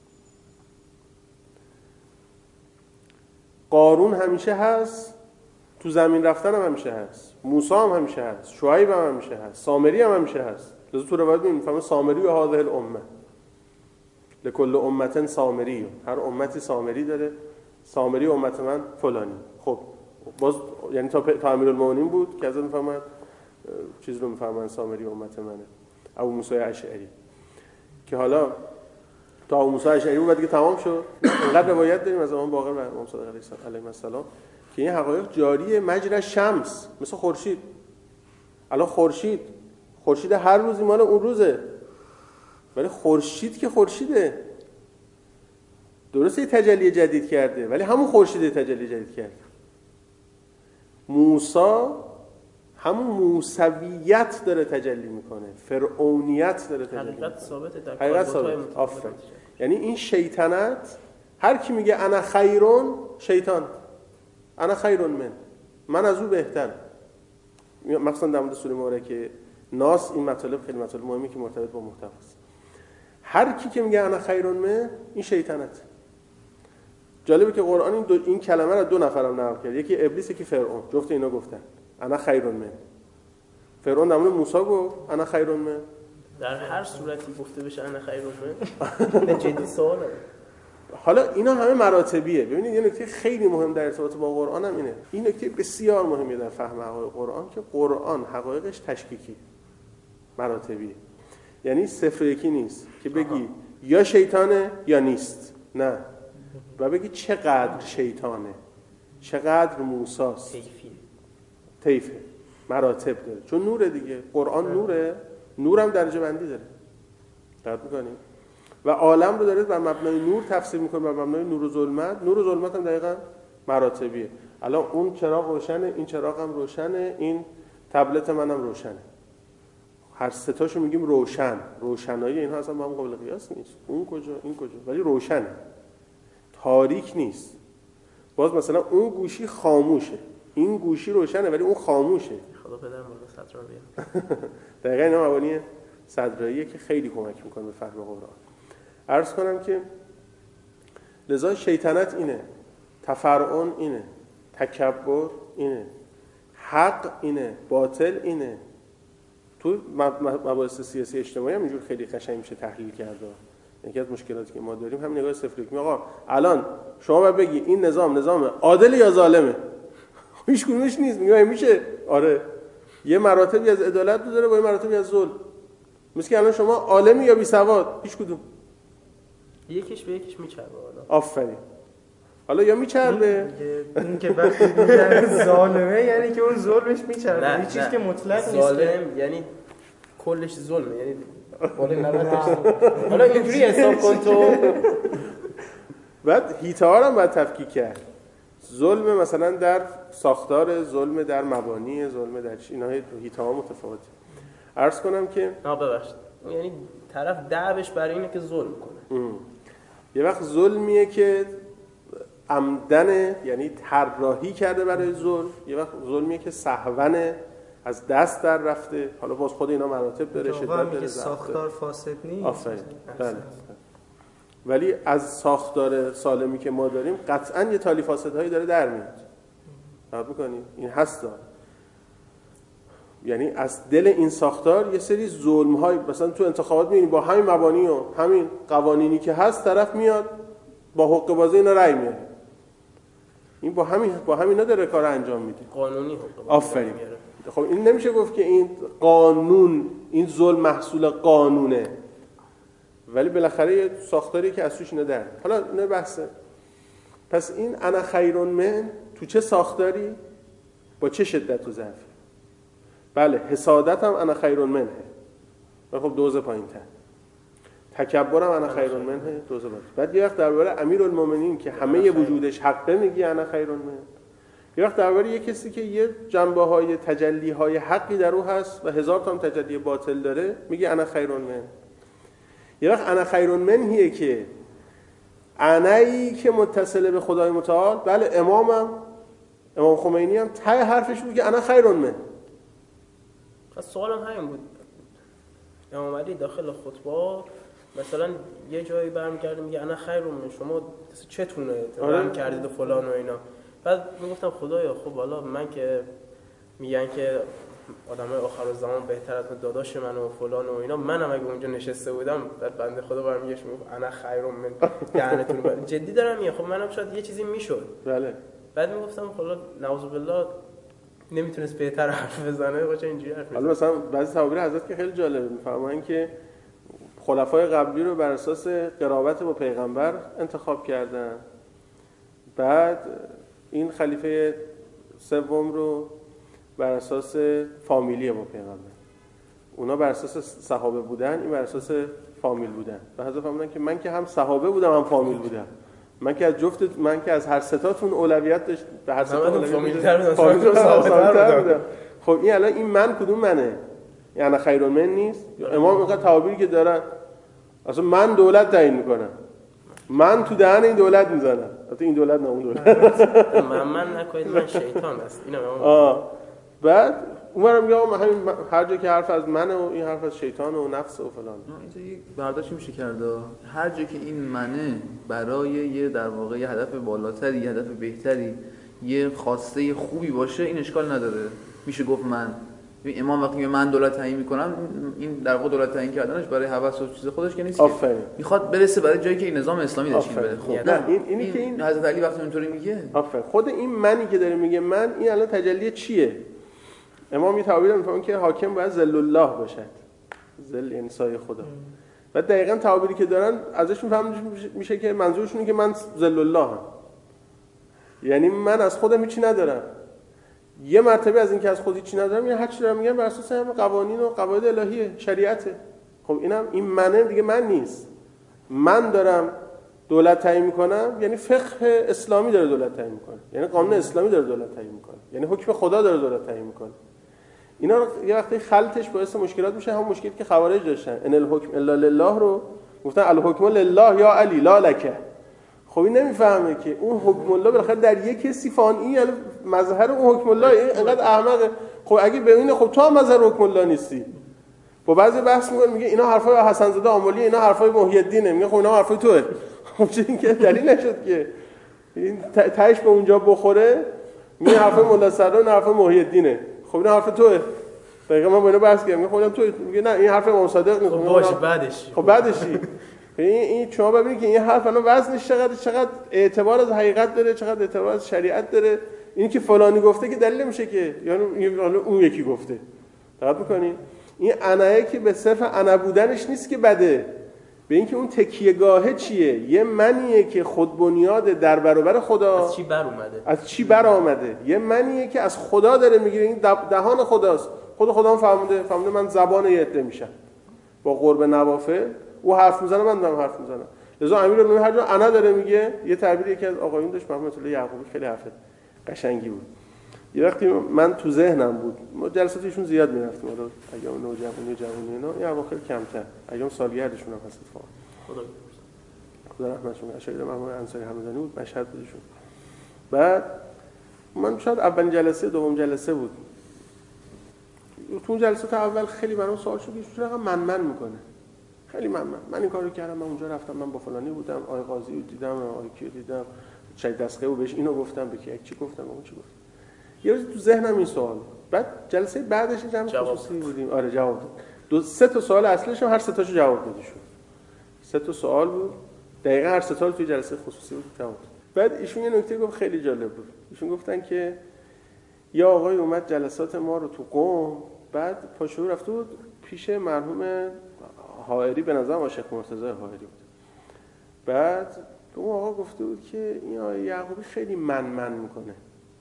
قارون همیشه هست، تو زمین رفتن هم همیشه هست. موسی هم همیشه هست، شعیب هم همیشه هست، سامری هم همیشه هست. لذا تو روایت می‌فهمه سامری و هذه الامه لکل امه سامری، هر امتی سامری داره. سامری امت من فلانی. خب باز یعنی تا تا امیرالمومنین بود که از می‌فهمن چیز رو می‌فهمن سامری امت منه. ابو موسی اشعری که حالا تا ابو موسی اشعری بود بعد که تمام شد. اینقدر روایت داریم از امام باقر و امام صادق علیه السلام که این حقایق جاری مجرى شمس، مثل خورشید. الان خورشید خورشید هر روزی مال اون روزه، ولی خورشید که خورشیده. درسته تجلی جدید کرده ولی همون خورشید تجلی جدید کرده. موسی همون موسویت داره تجلی میکنه، فرعونیت داره تجلی میکنه. حقیقت ثابته در حقیقت ثابت. آفرین. یعنی این شیطنت، هر کی میگه انا خیرون، شیطان. انا خیرون من، من از او بهترم. مثلا در مورد سوره مبارکه ناس این مطالب خیلی مطالب مهمی که مرتبط با محتوا است. هر کی که میگه انا خیرون من، این شیطنت. جالبه که قرآن این دو این کلمه رو دو نفرم نقل کرد، یکی ابلیس یکی فرعون، جفت اینا گفتن انا خیرون من. فرعون در مورد موسی گفت انا خیرون من. در هر صورتی گفته بشه انا خیرون من، نه جدی سواله. حالا اینا همه مراتبیه. ببینید یه نکته خیلی مهم در ارتباط با قرآن هم اینه. این نکته بسیار مهمه در فهم حقایق قرآن که قرآن حقایقش تشکیکی مراتبیه. یعنی صفر یکی نیست که بگی یا شیطانه یا نیست. نه. و بگی چقدر شیطانه، چقدر موساست. طیفیه. طیفه. مراتب داره. چون نوره دیگه. قرآن نوره. نورم درجه بندی داره. دقت می‌کنید؟ و عالم رو داره بر مبنای نور تفسیر میکنه، بر مبنای نور و ظلمت. نور و ظلمت هم دقیقاً مراتبیه. الان اون چراغ روشنه، این چراغ هم روشنه، این تبلت منم روشنه. هر سه تاشو میگیم روشن. روشنایی اینها اصلا با هم قابل قیاس نیست. اون کجا این کجا، ولی روشنه، تاریک نیست. باز مثلا اون گوشی خاموشه، این گوشی روشنه ولی اون خاموشه. خدا پدر مورد صدرا بیاد. دقیقاً اینا مبانی صدراییه که خیلی کمک میکنه به فهم قرآن. عرض کنم که لذا شیطنت اینه، تفرعون اینه، تکبر اینه، حق اینه، باطل اینه. تو مباحث سیاسی اجتماعی هم اینجور خیلی قشنگ میشه تحلیل کرد. یکی از مشکلاتی که ما داریم همین نگاه صفر یک. آقا الان شما باید بگی این نظام نظام عادل یا ظالمه. هیچ کدومش نیست. میگه میشه آره یه مراتبی از عدالت داره با یه مراتبی از ظلم. مثل که الان شما عالمی یا بی سواد، هیچ کدوم. یکیش به یکیش میچربه. آفرین. حالا یا میچربه این که وقتی میگن ظالمه یعنی که اون ظلمش میچربه. هیچ چیزی که مطلق نیست. ظالم یعنی کلش ظلمه، یعنی بالای نود. حالا اینجوری حساب کن تو. بعد هیتا هم باید تفکیک کرد. ظلم مثلا در ساختار، ظلم در مبانی، ظلم در چی، اینا هیتا ها متفاوته. عرض کنم که آه ببخشید، یعنی طرف دعوش برای اینه که ظلم کنه. ام. یه وقت ظلمیه که عمدن، یعنی طراحی کرده برای ظلم. یه وقت ظلمیه که سهون از دست در رفته. حالا باز خود اینا مراتب داره، شدت داره، ساختار فاسد نیست. آفرین. بله. ولی از ساختار سالمی که ما داریم قطعاً یه تالی فاسدهایی داره در میاد. دقت می‌کنید این هستا، یعنی از دل این ساختار یه سری ظلم‌های مثلا تو انتخابات می‌بینی با همین مبانی و همین قوانینی که هست طرف میاد با حقوق بازی اینا رأی میاره، این با همین با همینا داره کار انجام میده قانونی حقوق. آفرین. خب این نمیشه گفت که این قانون، این ظلم محصول قانونه، ولی بالاخره یه ساختاری که از توش اینا در. حالا نه بحثه. پس این انا خیرون من تو چه ساختاری با چه شدت و ضعفی؟ بله حسادت هم انا خیرون منه، ولی خب دوز پایین‌تر. تکبر هم انا خیرون منه، دوز بالاتر. بعد یه وقت درباره امیرالمومنین که همه وجودش حقه میگی انا خیرون من. یه وقت درباره یه کسی که یه جنبه‌های تجلی‌های حقی در او هست و هزار تا هم تجلی باطل داره میگه انا خیرون من. یه وقت انا خیرون منیه که انایی که متصل به خدای متعال، بله امامم امام خمینی هم ته حرفش بود که انا خیرون من. از سوالم همین بود. امام علی داخل خطبه مثلا یه جایی برمیگرده میگه انا خیرون من، شما چتونه برم کردید و فلان و اینا. بعد میگفتم خدایا خب حالا من که میگن که آدمای آخر الزمان بهتر از داداش من و فلان و اینا، منم اگه اونجا نشسته بودم بعد بنده خدا برمیگشت میگفت انا خیرون من دهنتون. جدی دارم میگم، خب منم شاید یه چیزی میشد. بله. بعد میگفتم خدا نعوذ بالله نمیتونست بهتر حرف بزنه باشه اینجوری حرف بزنه. حالا مثلا بعضی تعابیر حضرت که خیلی جالبه، میفهمن که خلفای قبلی رو بر اساس قرابت با پیغمبر انتخاب کردن، بعد این خلیفه سوم رو بر اساس فامیلی با پیغمبر، اونا بر اساس صحابه بودن، این بر اساس فامیل بودن. و حضرت فرمودن که من که هم صحابه بودم هم فامیل بودم، من که از جفت من که از هر ستاتون اولویت داشت، به هر ستاتون اولویت داشت، فامیل و صحابه بودم. خب این الان این من کدوم منه؟ یعنی خیرون من نیست؟ امام اینقدر تعابیری که دارن، اصلا من دولت تعیین میکنم، من تو دهن این دولت میزنم، البته این دولت نه اون دولت. من من نکنید من شیطان است اینا. آه بعد اونم میگم همین هر جا که حرف از منه و این حرف از شیطان و نفس و فلان. اینجا یک برداشت میشه کرده هر جا که این منه برای یه در واقع یه هدف بالاتری، یه هدف بهتری، یه خواسته خوبی باشه، این اشکال نداره، میشه گفت من. امام وقتی من دولت تعیین میکنم، این در واقع دولت تعیین کردنش برای هوس و چیز خودش که نیست، آفرین. که میخواد برسه برای جایی که این نظام اسلامی داشتیم بره. خب نه این اینی این که این حضرت علی وقتی اینطوری میگه، آفرین، خود این منی که داره میگه من، این الان تجلی چیه؟ امام می تعبیر می‌کنه که حاکم باید ذل الله باشد، ذل یعنی سایه خدا. و دقیقاً تعبیری که دارن ازش میفهمید میشه که منظورشون اینه که من ذل الله هم، یعنی من از خودم هیچی ندارم. یه مرتبه از این که از خودی چی ندارم، یعنی هر چی دارم میگم بر اساس همه قوانین و قواعد الهیه، شریعته. خب اینم این منه دیگه من نیست. من دارم دولت تعیین میکنم، یعنی فقه اسلامی داره دولت تعیین میکنه، یعنی قانون اسلامی داره دولت تعیین میکنه، یعنی حکم خدا داره دولت تعیین میکنه. اینا یه وقتی خلطش باعث مشکلات میشه، هم مشکلی که خوارج داشتن، ان الحکم الا لله رو گفتن الحکم لله یا علی لا لک. خب این نمیفهمه که اون حکم الله بالاخره در یک کسی فانی، یعنی مظهر اون حکم الله اینقدر احمقه. خب اگه ببینه خب تو هم مظهر حکم الله نیستی. با بعضی بحث میکنه میگه اینا حرفای حسن زاده آملی، اینا حرفای محی الدینه، میگه خب اینا حرفای توئه. خب چه این که دلیل نشد که این تهش به اونجا بخوره، میگه حرفای مولا صدرا، حرفای محی الدینه. خب اینا حرف توئه. دقیقاً من با اینا بحث کردم، میگه خودم تو میگه نه این حرف امام صادق نیست. خب باشه بعدش خب بعدش چی؟ این این شما ببینید که این حرف الان وزنش چقدر چقدر اعتبار از حقیقت داره، چقدر اعتبار از شریعت داره. این که فلانی گفته که دلیل نمیشه که یعنی اون یکی گفته. دقت می‌کنید؟ این انایه که به صرف انا بودنش نیست که بده، به اینکه اون تکیهگاهه چیه؟ یه منیه که خود بنیاد در برابر خدا، از چی بر اومده، از چی بر آمده. یه منیه که از خدا داره میگیره، این دهان خداست. خود خدا هم فهمیده، فهمیده من زبان یه عده میشم با قرب نوافل. او حرف میزنه من دارم حرف میزنم. لذا امیرالمومنین هر جا انا داره میگه، یه تعبیری که از آقایون داشت محمد الله یعقوبی خیلی حرف قشنگی بود. یه وقتی من تو ذهنم بود، ما جلسات ایشون زیاد میرفتیم، حالا ایام نوجوانی جوانی اینا، این اواخر کمتر، ایام سالگردشون هم هست اتفاقا. خدا خدا رحمتشون کنه. اشعری محمد انصاری همدانی بود، مشهد بودشون. بعد من شاید اولین جلسه دوم جلسه بود. تو اون جلسات اول خیلی برام سوال شد که چرا من من میکنه. خیلی من من من این کارو کردم، من اونجا رفتم، من با فلانی بودم، آقای قاضی رو دیدم، آقای کیو دیدم، شاید دستگاه رو بهش اینو گفتم، به کی چی گفتم، اون چی گفت. یه روز تو ذهنم این سوال، بعد جلسه بعدش جمع خصوصی بودیم، آره جواب داد. دو سه تا سوال اصلیش هم هر سه تاشو جواب داده شد. سه تا سوال بود، دقیقاً هر سه تا توی جلسه خصوصی بود جواب داد. بعد ایشون یه نکته گفت خیلی جالب بود. ایشون گفتن که یا آقای اومد جلسات ما رو تو قم، بعد پاشو رفته بود پیش مرحوم حائری، به نظرم شیخ مرتضی حائری بود. بعد به اون آقا گفته بود که این آقای یعقوبی خیلی من من میکنه.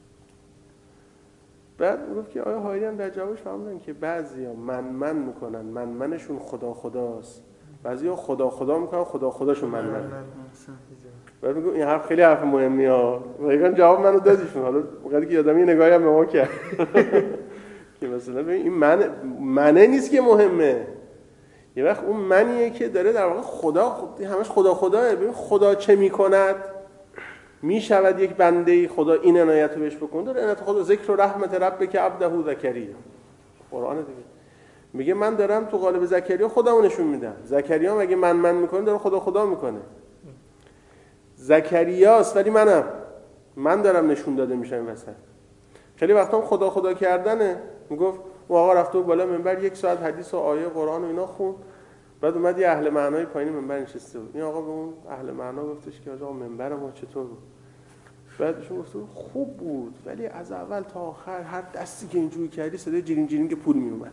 بعد گفت که آقای حائری هم در جوابش فهمیدن که بعضیا من من میکنن، من منشون خدا خداست، بعضیا خدا خدا میکنن، خدا خداشون من من. بعد میگم این حرف خیلی حرف مهمیه ها. واقعا جواب منو دادیشون. حالا وقتی که یادم یه نگاهی هم به ما کرد که مثلا ببین این من منه نیست که مهمه. یه وقت اون منیه که داره در واقع خدا خود همش خدا خداه. ببین خدا چه میکند؟ میشود یک بنده خدا این عنایت رو بهش بکنه. داره عنایت خدا ذکر و رحمت ربک عبده زکریا، قرآن دیگه میگه من دارم تو قالب زکریا خودمو نشون میدم. زکریا مگه من من میکنه؟ داره خدا خدا میکنه. زکریاست ولی منم من دارم نشون داده میشم این وسط. خیلی وقتا خدا خدا کردنه. میگفت آقا رفته بالا منبر یک ساعت حدیث و آیه قرآن و اینا خون، بعد اومد یه اهل معنای پایین منبر نشسته بود. این آقا به اون اهل معنا گفتش که آقا منبر ما چطور بود؟ بعدش گفت خوب بود ولی از اول تا آخر هر دستی که اینجوری کردی صدای جیرین جیرین که پول میومد.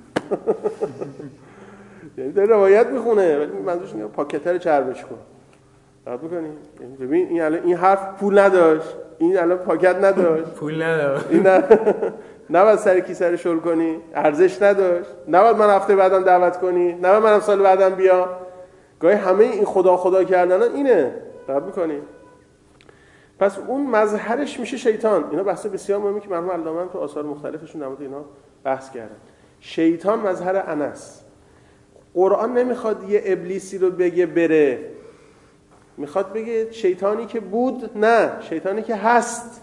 یعنی داره روایت میخونه ولی منظورش اینه پاکتر چربش کن. دقت می‌کنی؟ یعنی ببین این الان این حرف پول نداشت، این الان پاکت نداشت، پول نداشت. این نه نباید سر کیسه رو شل کنی، ارزش نداشت، نباید من هفته بعدم دعوت کنی، نباید منم سال بعدم بیا. گاهی همه این خدا خدا کردن اینه. دقت می‌کنی؟ پس اون مظهرش میشه شیطان. اینا بحث بسیار مهمی که مرحوم علامه تو آثار مختلفشون در مورد اینا بحث کردن. شیطان مظهر انس. قرآن نمیخواد یه ابلیسی رو بگه بره، میخواد بگه شیطانی که بود، نه شیطانی که هست.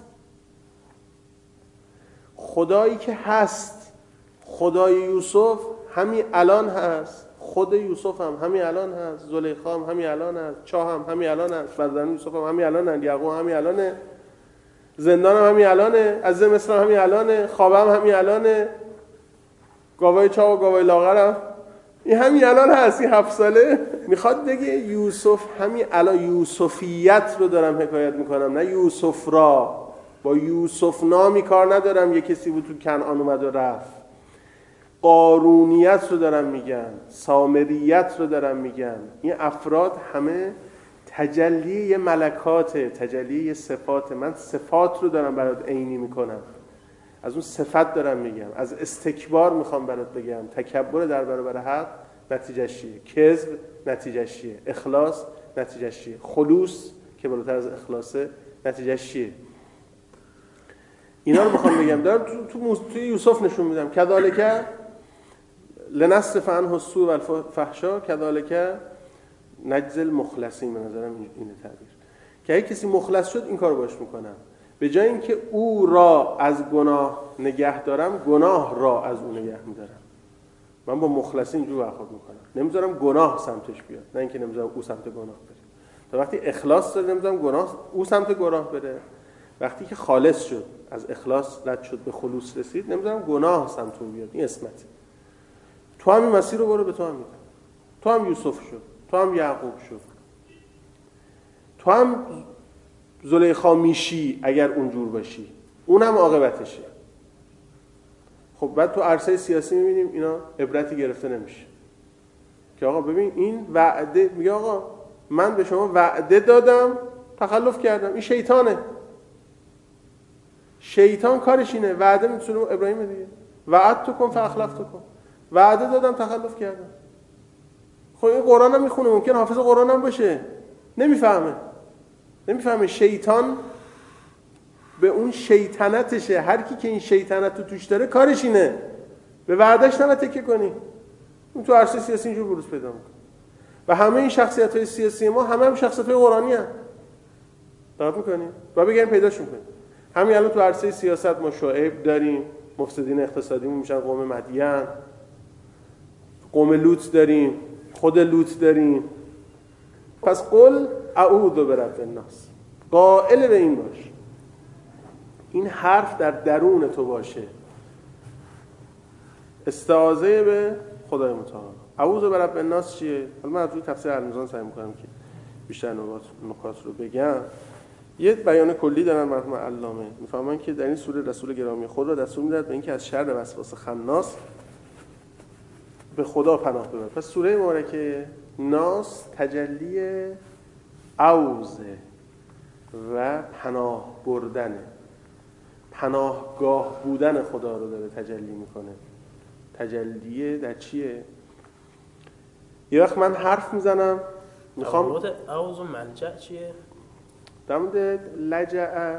خدایی که هست، خدای یوسف همین الان هست، خود یوسف هم همین الان هست، زلیخا هم همین الان هست، چاه هم همین الان هست، فرزند یوسف هم همین الان هست، یعقوب همین الانه، زندان هم همین الانه، عزیز مصر هم همین الانه، خوابه هم همین الانه، گاوای چاه و گاوای لاغر هم این همین الان هست. این هفت ساله میخواد بگه یوسف همین الان. یوسفیت رو دارم حکایت میکنم، نه یوسف را. با یوسف نامی کار ندارم، یه کسی بود تو کنعان اومد و رفت. قارونیت رو دارم میگم، سامریت رو دارم میگم. این افراد همه تجلی یه ملکاته، تجلی یه صفاته. من صفات رو دارم برات عینی میکنم، از اون صفت دارم میگم. از استکبار میخوام برات بگم. تکبر در برابر حق نتیجهش چیه؟ کذب نتیجهش چیه؟ اخلاص نتیجهش چیه؟ خلوص که بالاتر از اخلاصه نتیجهش چیه؟ اینا رو میخوام بگم. دارم تو تو توی یوسف نشون میدم. کذالک لنصرف عنه السوء والفحشاء کذالک نجزی المخلصین. به نظرم اینه تعبیر که اگه کسی مخلص شد این کارو باش میکنم. به جای اینکه او را از گناه نگه دارم، گناه را از او نگه میدارم. من با مخلصین اینجور برخورد میکنم. نمیذارم گناه سمتش بیاد، نه اینکه نمیذارم او سمت گناه بره. تا وقتی اخلاص داره نمیذارم گناه او سمت گناه بره. وقتی که خالص شد، از اخلاص رد شد به خلوص رسید، نمیذارم گناه سمت اون بیاد. این اسمت. تو هم این مسیر رو برو، به تو هم میدم. تو هم یوسف شد، تو هم یعقوب شد، تو هم زلیخا میشی اگر اونجور باشی، اونم عاقبتشه. خب بعد تو عرصه سیاسی میبینیم اینا عبرتی گرفته نمیشه که آقا ببین این وعده، میگه آقا من به شما وعده دادم تخلف کردم. این شیطانه. شیطان کارش اینه. وعده میتونه ابراهیم دیگه، وعدتکم فاخلفتکم، وعده دادم تخلف کردم. خب این قرآن هم میخونه، ممکن حافظ قرآن هم باشه، نمیفهمه. نمیفهمه شیطان به اون شیطنتشه. هر کی که این شیطنت رو توش داره کارش اینه. به وعدهش نه تکیه کنی. اون تو عرصه سیاسی اینجور بروز پیدا میکنه. و همه این شخصیت‌های سیاسی ما همه هم شخصیت‌های قرآنی هستند. دقت می‌کنی؟ و بگین پیداشون کنیم. همین الان تو عرصه سیاست ما شعیب داریم، مفسدین اقتصادیمون میشن قوم مدین، قوم لوط داریم، خود لوط داریم. پس قل اعوذ برب الناس، قائل به این باش این حرف در درون تو باشه. استعاذه به خدای متعال. اعوذ برب الناس چیه؟ حالا من از روی تفسیر المیزان سعی می‌کنم که بیشتر نکات نکات رو بگم. یه بیان کلی دارن مرحوم علامه، میفهمن که در این سوره رسول گرامی خود را دستور می‌دهد به اینکه از شر وسواس خناس به خدا پناه ببرد. پس سوره مبارکه ناس تجلی اعوذ و پناه بردن، پناهگاه بودن خدا رو داره تجلی میکنه. تجلیه در چیه؟ یه وقت من حرف میزنم میخوام اعوذ اعوذ ملجأ چیه؟ در مورد لجأ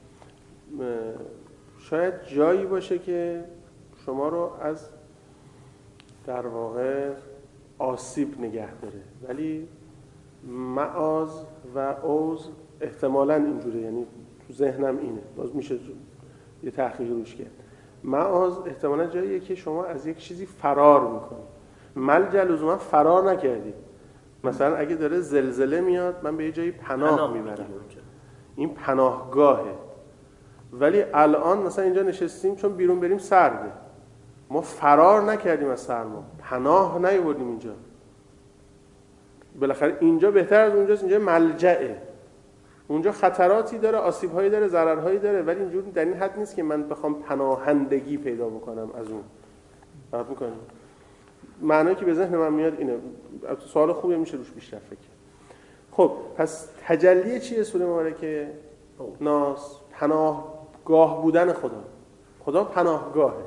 شاید جایی باشه که شما رو از در واقع آسیب نگه داره، ولی معاذ و اوز احتمالاً اینجوره، یعنی تو ذهنم اینه، باز میشه یه تحقیق روش کرد. معاذ احتمالاً جاییه که شما از یک چیزی فرار میکنید. ملجأ لزوما فرار نکردید. مثلا اگه داره زلزله میاد من به یه جایی پناه, پناه میبرم، این پناهگاهه. ولی الان مثلا اینجا نشستیم چون بیرون بریم سرده، ما فرار نکردیم از سرما، پناه نیاوردیم اینجا. بالاخره اینجا بهتر از اونجاست، اینجا ملجأه، اونجا خطراتی داره، آسیب‌هایی داره، ضررهایی داره، ولی اینجوری در این حد نیست که من بخوام پناهندگی پیدا بکنم از اون. فرق می‌کنه. معنایی که به ذهن من میاد اینه. سوال خوبه، میشه روش بیشتر فکر کرد. خب پس تجلی چیه سوره مبارکه ناس؟ پناهگاه بودن خدا. خدا پناهگاهه.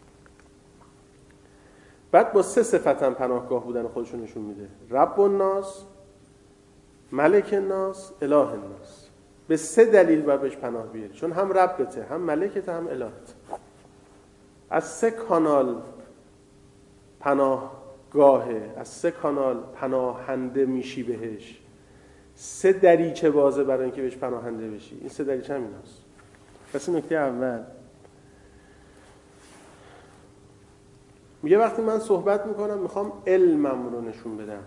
بعد با سه صفت هم پناهگاه بودن خودشون نشون میده: رب الناس، ملک الناس، اله الناس. به سه دلیل باید بهش پناه بیاری، چون هم ربته، هم ملکته، هم الهته. از سه کانال پناهگاهه، از سه کانال پناهنده میشی بهش. سه دریچه بازه برای اینکه بهش پناهنده بشی. این سه دریچه هم ایناست. پس نکته اول میگه وقتی من صحبت میکنم میخوام علمم رو نشون بدم.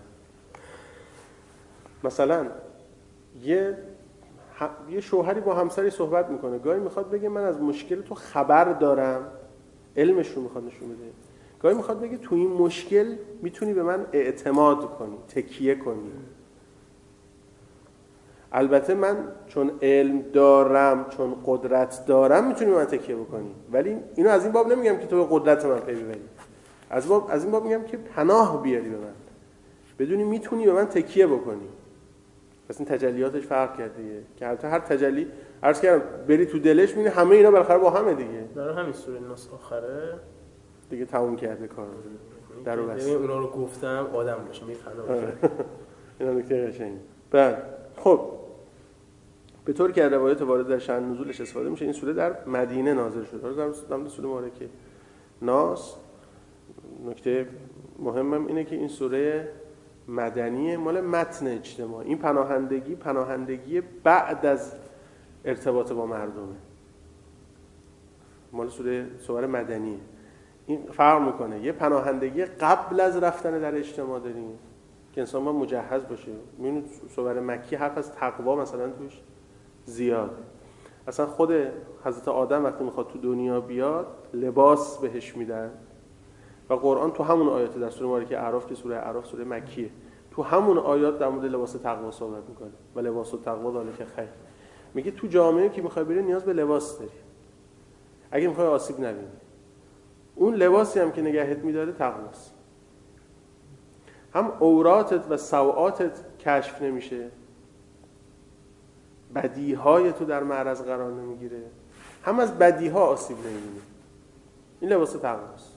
مثلا یه یه شوهری با همسری صحبت میکنه، گاهی میخواد بگه من از مشکل تو خبر دارم، علمش رو میخواد نشون بده. گاهی میخواد بگه تو این مشکل میتونی به من اعتماد کنی، تکیه کنی. البته من چون علم دارم، چون قدرت دارم، میتونی به من تکیه بکنی، ولی اینو از این باب نمیگم که تو به قدرت من پی ببری. از باب از این باب میگم که پناه بیاری به من، بدونی میتونی به من تکیه بکنی. پس این تجلیاتش فرق کرده که البته هر تجلی عرض کردم بری تو دلش میبینی همه اینا بالاخره با همه دیگه. در همین سوره ناس آخره دیگه تموم کرده کارو. درو بس. ببین اونا رو گفتم آدم باشه میفهمه. اینا نکته قشنگه. بعد خب به طور که روایت وارد در شأن نزولش استفاده میشه، این سوره در مدینه نازل شده. در مورد سوره مبارکه ناس نکته مهمم اینه که این سوره مدنیه، مال متن اجتماعی. این پناهندگی پناهندگی بعد از ارتباط با مردمه، مال سوره سوره مدنیه. این فرق میکنه. یه پناهندگی قبل از رفتن در اجتماع داریم که انسان با مجهز باشه. میبینید سوره مکی حرف از تقوا مثلا توش زیاده. اصلا خود حضرت آدم وقتی میخواد تو دنیا بیاد لباس بهش میدن و قرآن تو همون آیات در سوره مبارکه اعراف که سوره اعراف سوره مکیه، تو همون آیات در مورد لباس تقوا صحبت میکنه و لباس التقوا ذالک خیر. میگه تو جامعه که میخوای بری نیاز به لباس داری اگه میخوای آسیب نبینی. اون لباسی هم که نگهت میداره تقواست. هم عوراتت و سوءاتت کشف نمیشه، بدیهای تو در معرض قرار نمیگیره، هم از بدیها آسیب نمیبینی. این لباس تقواست.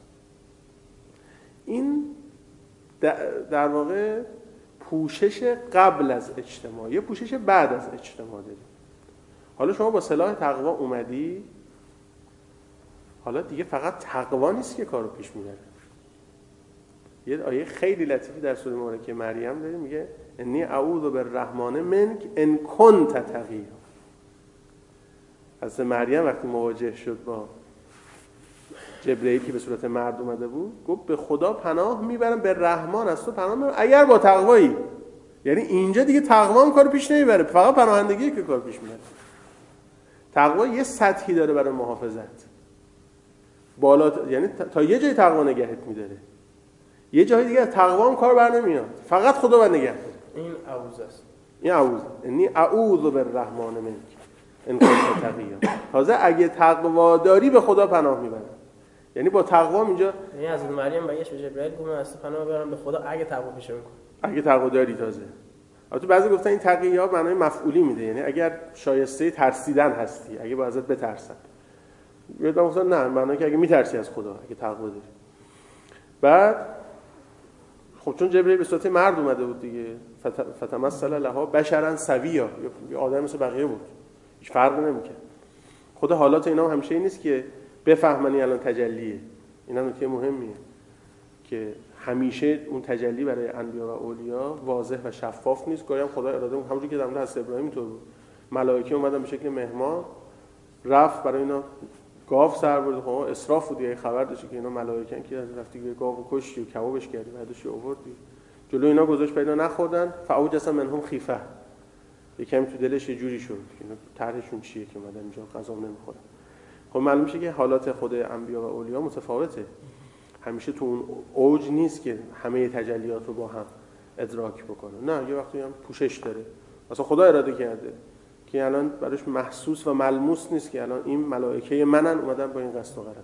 این در واقع پوشش قبل از اجتماع، یه پوشش بعد از اجتماع داری. حالا شما با سلاح تقوا اومدی، حالا دیگه فقط تقوا نیست که کارو پیش میبره. یه آیه خیلی لطیفی در سوره مبارکه مریم داریم، میگه انی اعوذ بالرحمن منک ان کنت تقیا. حضرت مریم وقتی مواجه شد با جبرئیل که به صورت مرد اومده بود، گفت به خدا پناه میبرم، به رحمان از تو پناه میبرم اگر با تقوایی. یعنی اینجا دیگه تقوا هم کارو پیش نمیبره، فقط پناهندگی که کارو پیش میبره. تقوا یه سطحی داره برای محافظت، بالا یعنی تا یه جای تقوا نگهت میداره، یه جای دیگه تقوا هم کار بر نمیاد، فقط خدا بر نگه داره. این اعوذ است. این اعوذ، یعنی اعوذ بالرحمن منک ان کنت تقیا. تازه اگه تقوا داری به خدا پناه میبری، یعنی با تقوا اینجا یعنی از مریم بگیش به جبرائیل گفت من از پناه ببرم به خدا اگه تقوا پیشه میکنه، اگه تقوا داری. تازه البته بعضی گفتن این تقیا معنای مفعولی میده، یعنی اگر شایسته ترسیدن هستی، اگه با ازت بترسن. یادم گفتن نه، معنی که اگه میترسی از خدا، اگه تقوا داری. بعد خب چون جبرئیل به صورت مرد اومده بود دیگه، فتمثل لها بشرا سویا، یه آدم مثل بقیه بود، هیچ فرقی نمیکنه. خود حالات اینا هم همیشه این نیست که بفهمنی الان تجلیه. اینا نکته مهمیه که همیشه اون تجلی برای انبیا و اولیا واضح و شفاف نیست. گاهی هم خدا اراده بود، همونجوری که در مورد حضرت ابراهیم اینطور بود، ملائکه اومدن به شکل مهمان، رفت برای اینا گاو سر برد. خب اسراف بود، یه خبر داشت که اینا ملائکه‌ن که رفتی به گاو کشتی و کبابش کردی، بعدش آوردی جلو اینا گذاشت، پیدا نخوردن. فاوجس منهم خیفه، یکم تو دلش یه جوری شد که اینا طرحشون چیه که اومدن اینجا غذا نمیخورن. خب معلوم میشه که حالات خود انبیا و اولیا متفاوته، همیشه تو اون اوج نیست که همه تجلیات رو با هم ادراک بکنه. نه، یه وقتی هم پوشش داره. مثلا خدا اراده کرده که الان براش محسوس و ملموس نیست که الان این ملائکه منن اومدن با این قصد و غرض.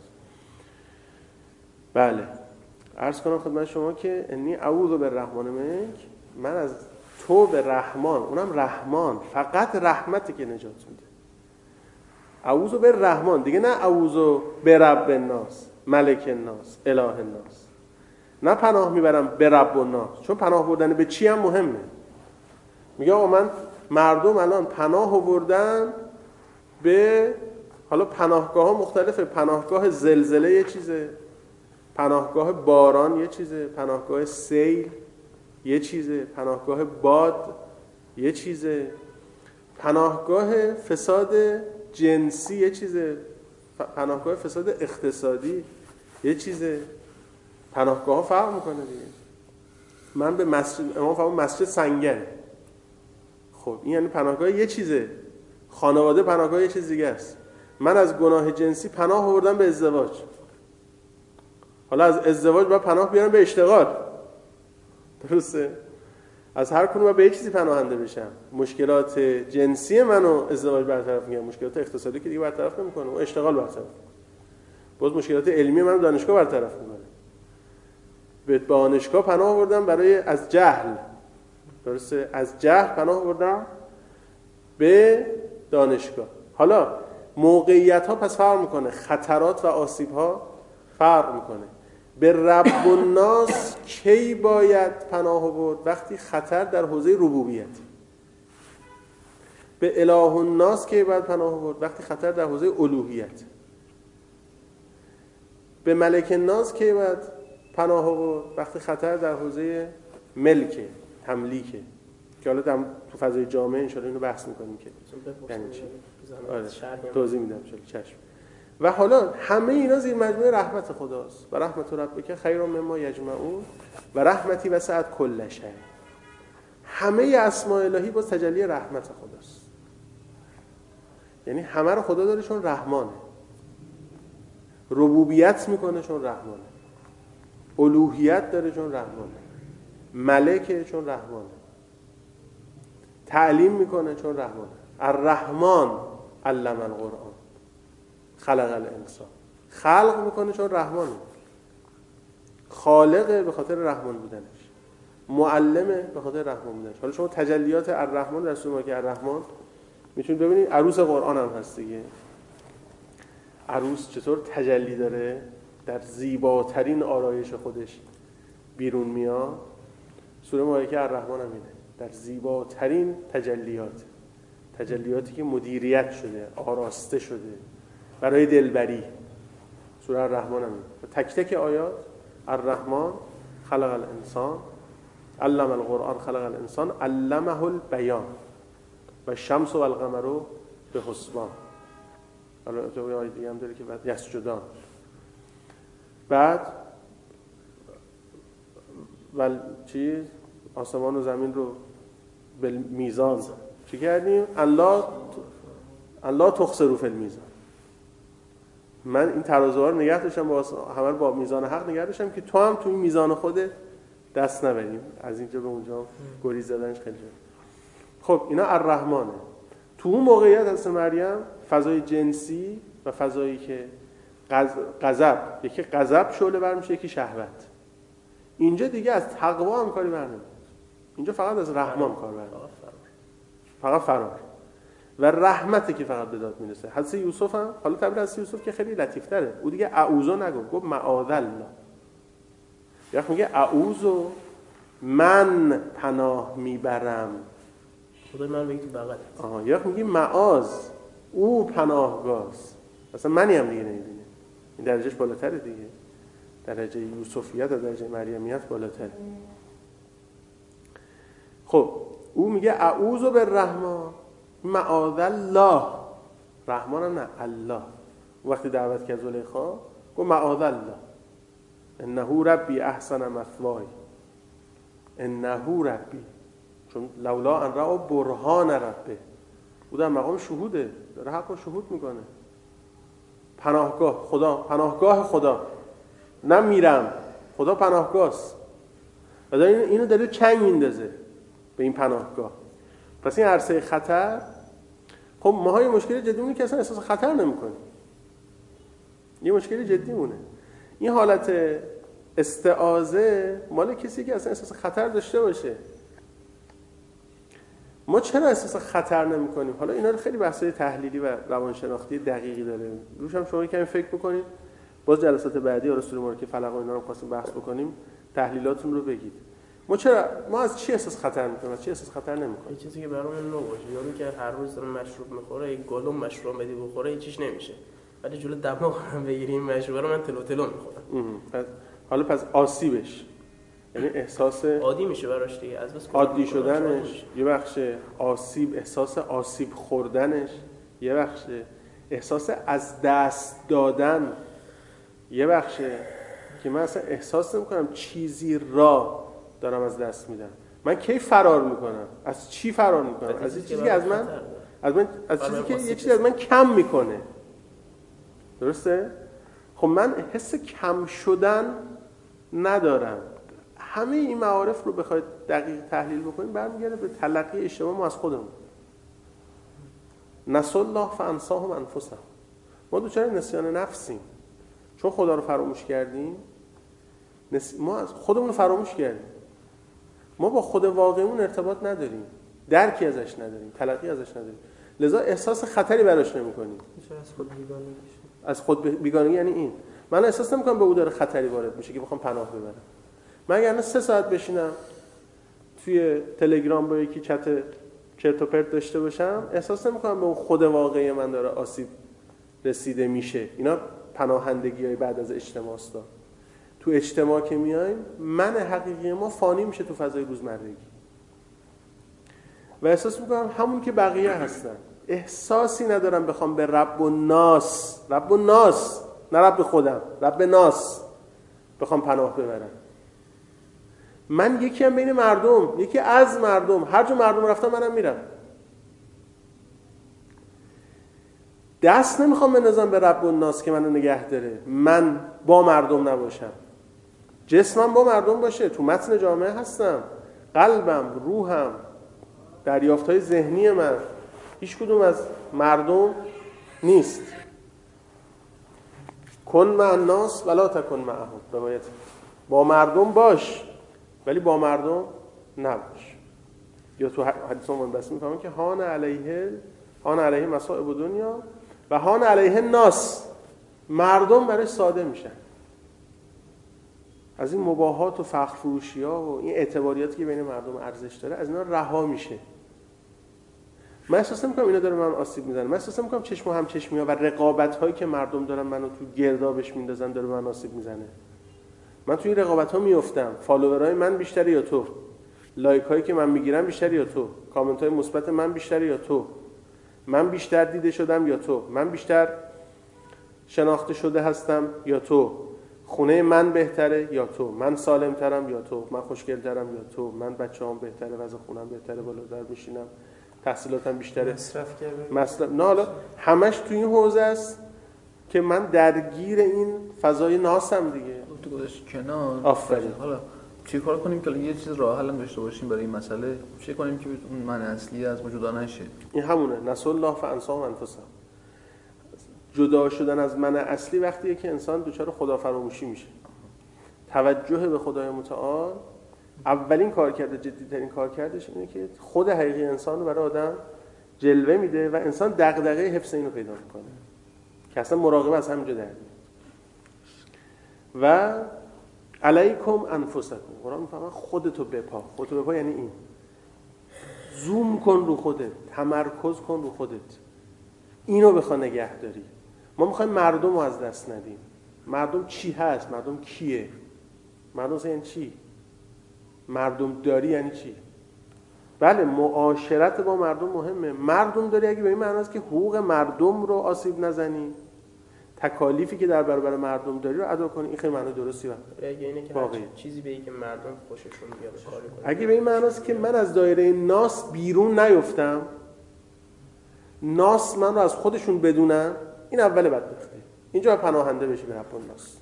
بله، عرض کنم خدمت شما که انی اعوذ بالرحمن منک، من از تو به رحمان، اونم رحمان، فقط رحمتی که نجات میده. اعوذ بالرحمن دیگه، نه اعوذ برب الناس، ملک الناس، اله الناس. نه پناه میبرم به رب الناس، چون پناه بردن به چی هم مهمه. میگه آقا من مردم الان پناه آوردن به، حالا پناهگاه ها مختلفه، پناهگاه زلزله یه چیزه، پناهگاه باران یه چیزه، پناهگاه سیل یه چیزه، پناهگاه باد یه چیزه، پناهگاه فساد جنسی یه چیزه، پناهگاه فساد اقتصادی یه چیزه. پناهگاه ها فرق میکنه دیگه. من به مسجد امام فرمود مسجد سنگره، خب این یعنی پناهگاه یه چیزه، خانواده پناهگاه یه چیز دیگه است. من از گناه جنسی پناه آوردم به ازدواج، حالا از ازدواج باید پناه بیارم به اشتغال، درسته؟ از هر کدوم به یک چیزی پناهنده بشم. مشکلات جنسی منو ازدواج برطرف میکنه، مشکلات اقتصادی که دیگه برطرف نمیکنه، اون اشتغال برطرف میکنه. باز مشکلات علمی منو دانشگاه برطرف میکنه. به دانشگاه پناه آوردم برای از جهل، درسته؟ از جهل پناه آوردم به دانشگاه. حالا موقعیت ها پس فرق میکنه، خطرات و آسیب ها فرق میکنه. به رب الناس کی باید پناه آورد؟ وقتی خطر در حوزه ربوبیت. به اله الناس کی باید پناه آورد؟ وقتی خطر در حوزه الوهیت. به ملک الناس کی باید پناه آورد؟ وقتی خطر در حوزه ملک، تملیک، که حالا در تو فضای جامعه ان شاء الله اینو بحث می‌کنیم که یعنی چی. آره توضیح میدم ان شاء الله. چشم. و حالا همه اینا زیر مجموعه رحمت خداست. و رحمت ربک خیر مما یجمعون و رحمتی وسعت کل شیء. همه اسماء الهی با تجلی رحمت خداست. یعنی همه رو خدا داره چون رحمانه. ربوبیت میکنه چون رحمانه. الوهیت داره چون رحمانه. ملکه چون رحمانه. تعلیم میکنه چون رحمانه. الرحمن علم القرآن خلق الانسان. خلق میکنه چون رحمانه. خالقه به خاطر رحمان بودنش. معلمه به خاطر رحمان بودنش. حالا شما تجلیات الرحمن در سوره که الرحمن میتونید ببینید، عروس قرآن هم هست دیگه. عروس چطور تجلی داره، در زیباترین آرایش خودش بیرون میاد. سوره مبارکه الرحمن هم اینه، در زیباترین تجلیات، تجلیاتی که مدیریت شده، آراسته شده برای دلبری. سوره الرحمن هم اینه. تک تک آیات الرحمن خلق الانسان علم القرآن خلق الانسان علمه البیان و شمس و القمر به حسبان. حالا تو آیه دیگه هم داره که بعد یسجدان. بعد ول چیز آسمان و زمین رو به میزان چی کردیم؟ الله الله تخسروا فی المیزان. من این ترازوها رو نگه داشتم، با همه با میزان حق نگه داشتم که تو هم تو این میزان خودت دست نبریم. از اینجا به اونجا گریز زدنش خیلی جالب. خب اینا الرحمنه. تو اون موقعیت هست مریم فضای جنسی و فضایی که غضب، یکی غضب شعله برمیشه، یکی شهوت. اینجا دیگه از تقوا هم کاری برنمیاد، اینجا فقط از رحمان کار برنمیاد، فقط فرار و رحمتی که فقط به داد میرسه. حضرت یوسف هم، حالا تعبیر حضرت یوسف که خیلی لطیف‌تره، او دیگه اعوذ نگفت، گفت معاذ الله. یا میگه اعوذ من پناه میبرم، خدای من بگی تو بغلت. آها، یا میگه معاذ او پناهگاست. اصلا منی هم دیگه نمیبینه. این درجهش بالاتره دیگه، درجه یوسفیت از درجه مریمیت بالاتره. خب او میگه اعوذ بالرحمن معاذ الله، رحمان هم نه الله. وقتی دعوت کرد زلیخا گفت معاذ الله انه ربی احسن مثوای، انه ربی، چون لولا ان رأى برهان ربه، او در مقام شهوده، داره حق رو شهود میکنه. پناهگاه خدا، پناهگاه خدا، نمیرم، خدا پناهگاهست و داره اینو داره چنگ میندازه به این پناهگاه. پس این عرصه خطر، خب ما های مشکل جدی مونه که اصلا احساس خطر نمیکنیم، یه مشکل جدی مونه. این حالت استعاذه مال کسی که اصلا احساس خطر داشته باشه. ما چرا احساس خطر نمی‌کنیم؟ حالا اینا رو خیلی بحث‌های تحلیلی و روانشناختی دقیقی داره، روش هم شما کمی فکر بکنید. باز جلسات بعدی آرسطو مارک فلق و اینا رو خواستیم بحث بکنیم، تحلیلاتون رو بگید. ما چرا ما از چی احساس خطر می‌کنیم، از چی احساس خطر نمی‌کنیم؟ یه چیزی که برامون نو باشه، یارو که هر روز داره مشروب می‌خوره، یک گالون مشروب بدی بخوره هیچیش نمیشه، ولی جلو دماغم بگیریم مشروب رو من تلو تلو می‌خورم. حالا پس آسیبش، یعنی احساس عادی میشه براش دیگه، از بس عادی شدنش یه بخش، آسیب، احساس آسیب خوردنش یه بخش، احساس از دست دادن یه بخشه که من اصلا احساس نمی‌کنم چیزی را دارم از دست میدم. من کی فرار میکنم؟ از چی فرار میکنم؟ از این چیزی که از من از من از چیزی که یه چیزی از من کم میکنه. درسته؟ خب من حس کم شدن ندارم. همه این معارف رو بخواید دقیق تحلیل بکنید برمیگرده به تلقی اشتباه ما از خودمون. نسوا الله فانساهم انفسهم. ما دوچار نسیان نفسیم، چون خدا رو فراموش کردیم. نس... ما از خودمون رو فراموش کردیم. ما با خود واقعیمون ارتباط نداریم، درکی ازش نداریم، تلقی ازش نداریم، لذا احساس خطری براش نمی‌کنیم. از خود بیگانه میشه. از خود بیگانگی یعنی این، من احساس نمی‌کنم به او داره خطری وارد میشه که بخوام پناه ببرم. من اگر سه ساعت بشینم توی تلگرام با یکی چت چرت و پرت داشته باشم، احساس نمی‌کنم به اون خود واقعی من داره آسیب رسیده میشه. اینا پناهندگی‌های بعد از اجتماع است. تو اجتماع که میایم، من حقیقی ما فانی میشه تو فضای روزمرگی و احساس میکنم همون که بقیه هستن. احساسی ندارم بخوام به رب و ناس، رب و ناس، نه رب خودم، رب ناس بخوام پناه ببرم. من یکی هم بین مردم، یکی از مردم، هر جا مردم رفتم منم میرم. دست نمیخوام بندازم به رب و ناس که منو نگه داره، من با مردم نباشم، جسمم با مردم باشه، تو متن جامعه هستم، قلبم، روحم، دریافت‌های ذهنی من هیچ کدوم از مردم نیست. کن مع الناس ولا تکن معهم، روایت با مردم باش ولی با مردم نباش. یا تو حدیث من بس میفهمم که هان علیه هان علیه مصائب دنیا و هان علیه ناس، مردم برای ساده میشن از این مباهات و فخر فروشی ها و این اعتباریاتی که بین مردم ارزش داره، از اینا رها میشه. من احساس نمی‌کنم اینا داره من آسیب میزنه، من احساس نمی‌کنم چشم و هم چشمی ها و رقابت هایی که مردم دارن منو تو گردابش میندازن داره من آسیب میزنه. من توی این رقابت ها میافتم، فالوورای من بیشتره یا تو، لایک هایی که من میگیرم بیشتره یا تو، کامنت های مثبت من بیشتره یا تو، من بیشتر دیده شدم یا تو، من بیشتر شناخته شده هستم یا تو، خونه من بهتره یا تو، من سالم ترم یا تو، من خوشگل ترم یا تو، من بچه‌ام بهتره، وضع خونم بهتره، بالاتر میشینم، تحصیلاتم بیشتره، مصرف کرده مصرف نه، حالا همش تو این حوزه است که من درگیر این فضای ناسم دیگه. تو گذاشت کنار. آفرین. حالا چی کار کنیم که یه چیز راه حل داشته باشیم برای این مسئله؟ چی کنیم که اون من اصلی از ما جدا نشه؟ این همونه، نسل الله فانساهم انفسهم. جدا شدن از من اصلی وقتیه که انسان دچار خدافراموشی میشه. توجه به خدای متعال اولین کار کرده، جدی‌ترین کار کردش اینه که خود حقیقی انسان رو برای آدم جلوه میده و انسان دغدغه حفظ اینو پیدا میکنه که اصلا مراقبه از همینجا در میاد. و علیکم انفسکم، قرآن میفهمه خودتو بپا. خودتو بپا یعنی این، زوم کن رو خودت، تمرکز کن رو خودت، اینو بخوا نگه داری. ما میخوایم مردم رو از دست ندیم. مردم چی هست؟ مردم کیه؟ مردم یعنی چی؟ مردم داری یعنی چی؟ بله معاشرت با مردم مهمه. مردم داری اگه به این معنی است که حقوق مردم رو آسیب نزنی، تکالیفی که در برابر مردم داری رو ادا کنی، این خیلی معنی درستی و اگه اینه که واقعی چیزی به این که مردم خوششون بیاد کاری کنه. اگه به این معنی است که من از دایره ناس بیرون نیفتم، ناس من رو از خودشون بدونن، این اول بدبختی. اینجا پناهنده بشی به رب الناس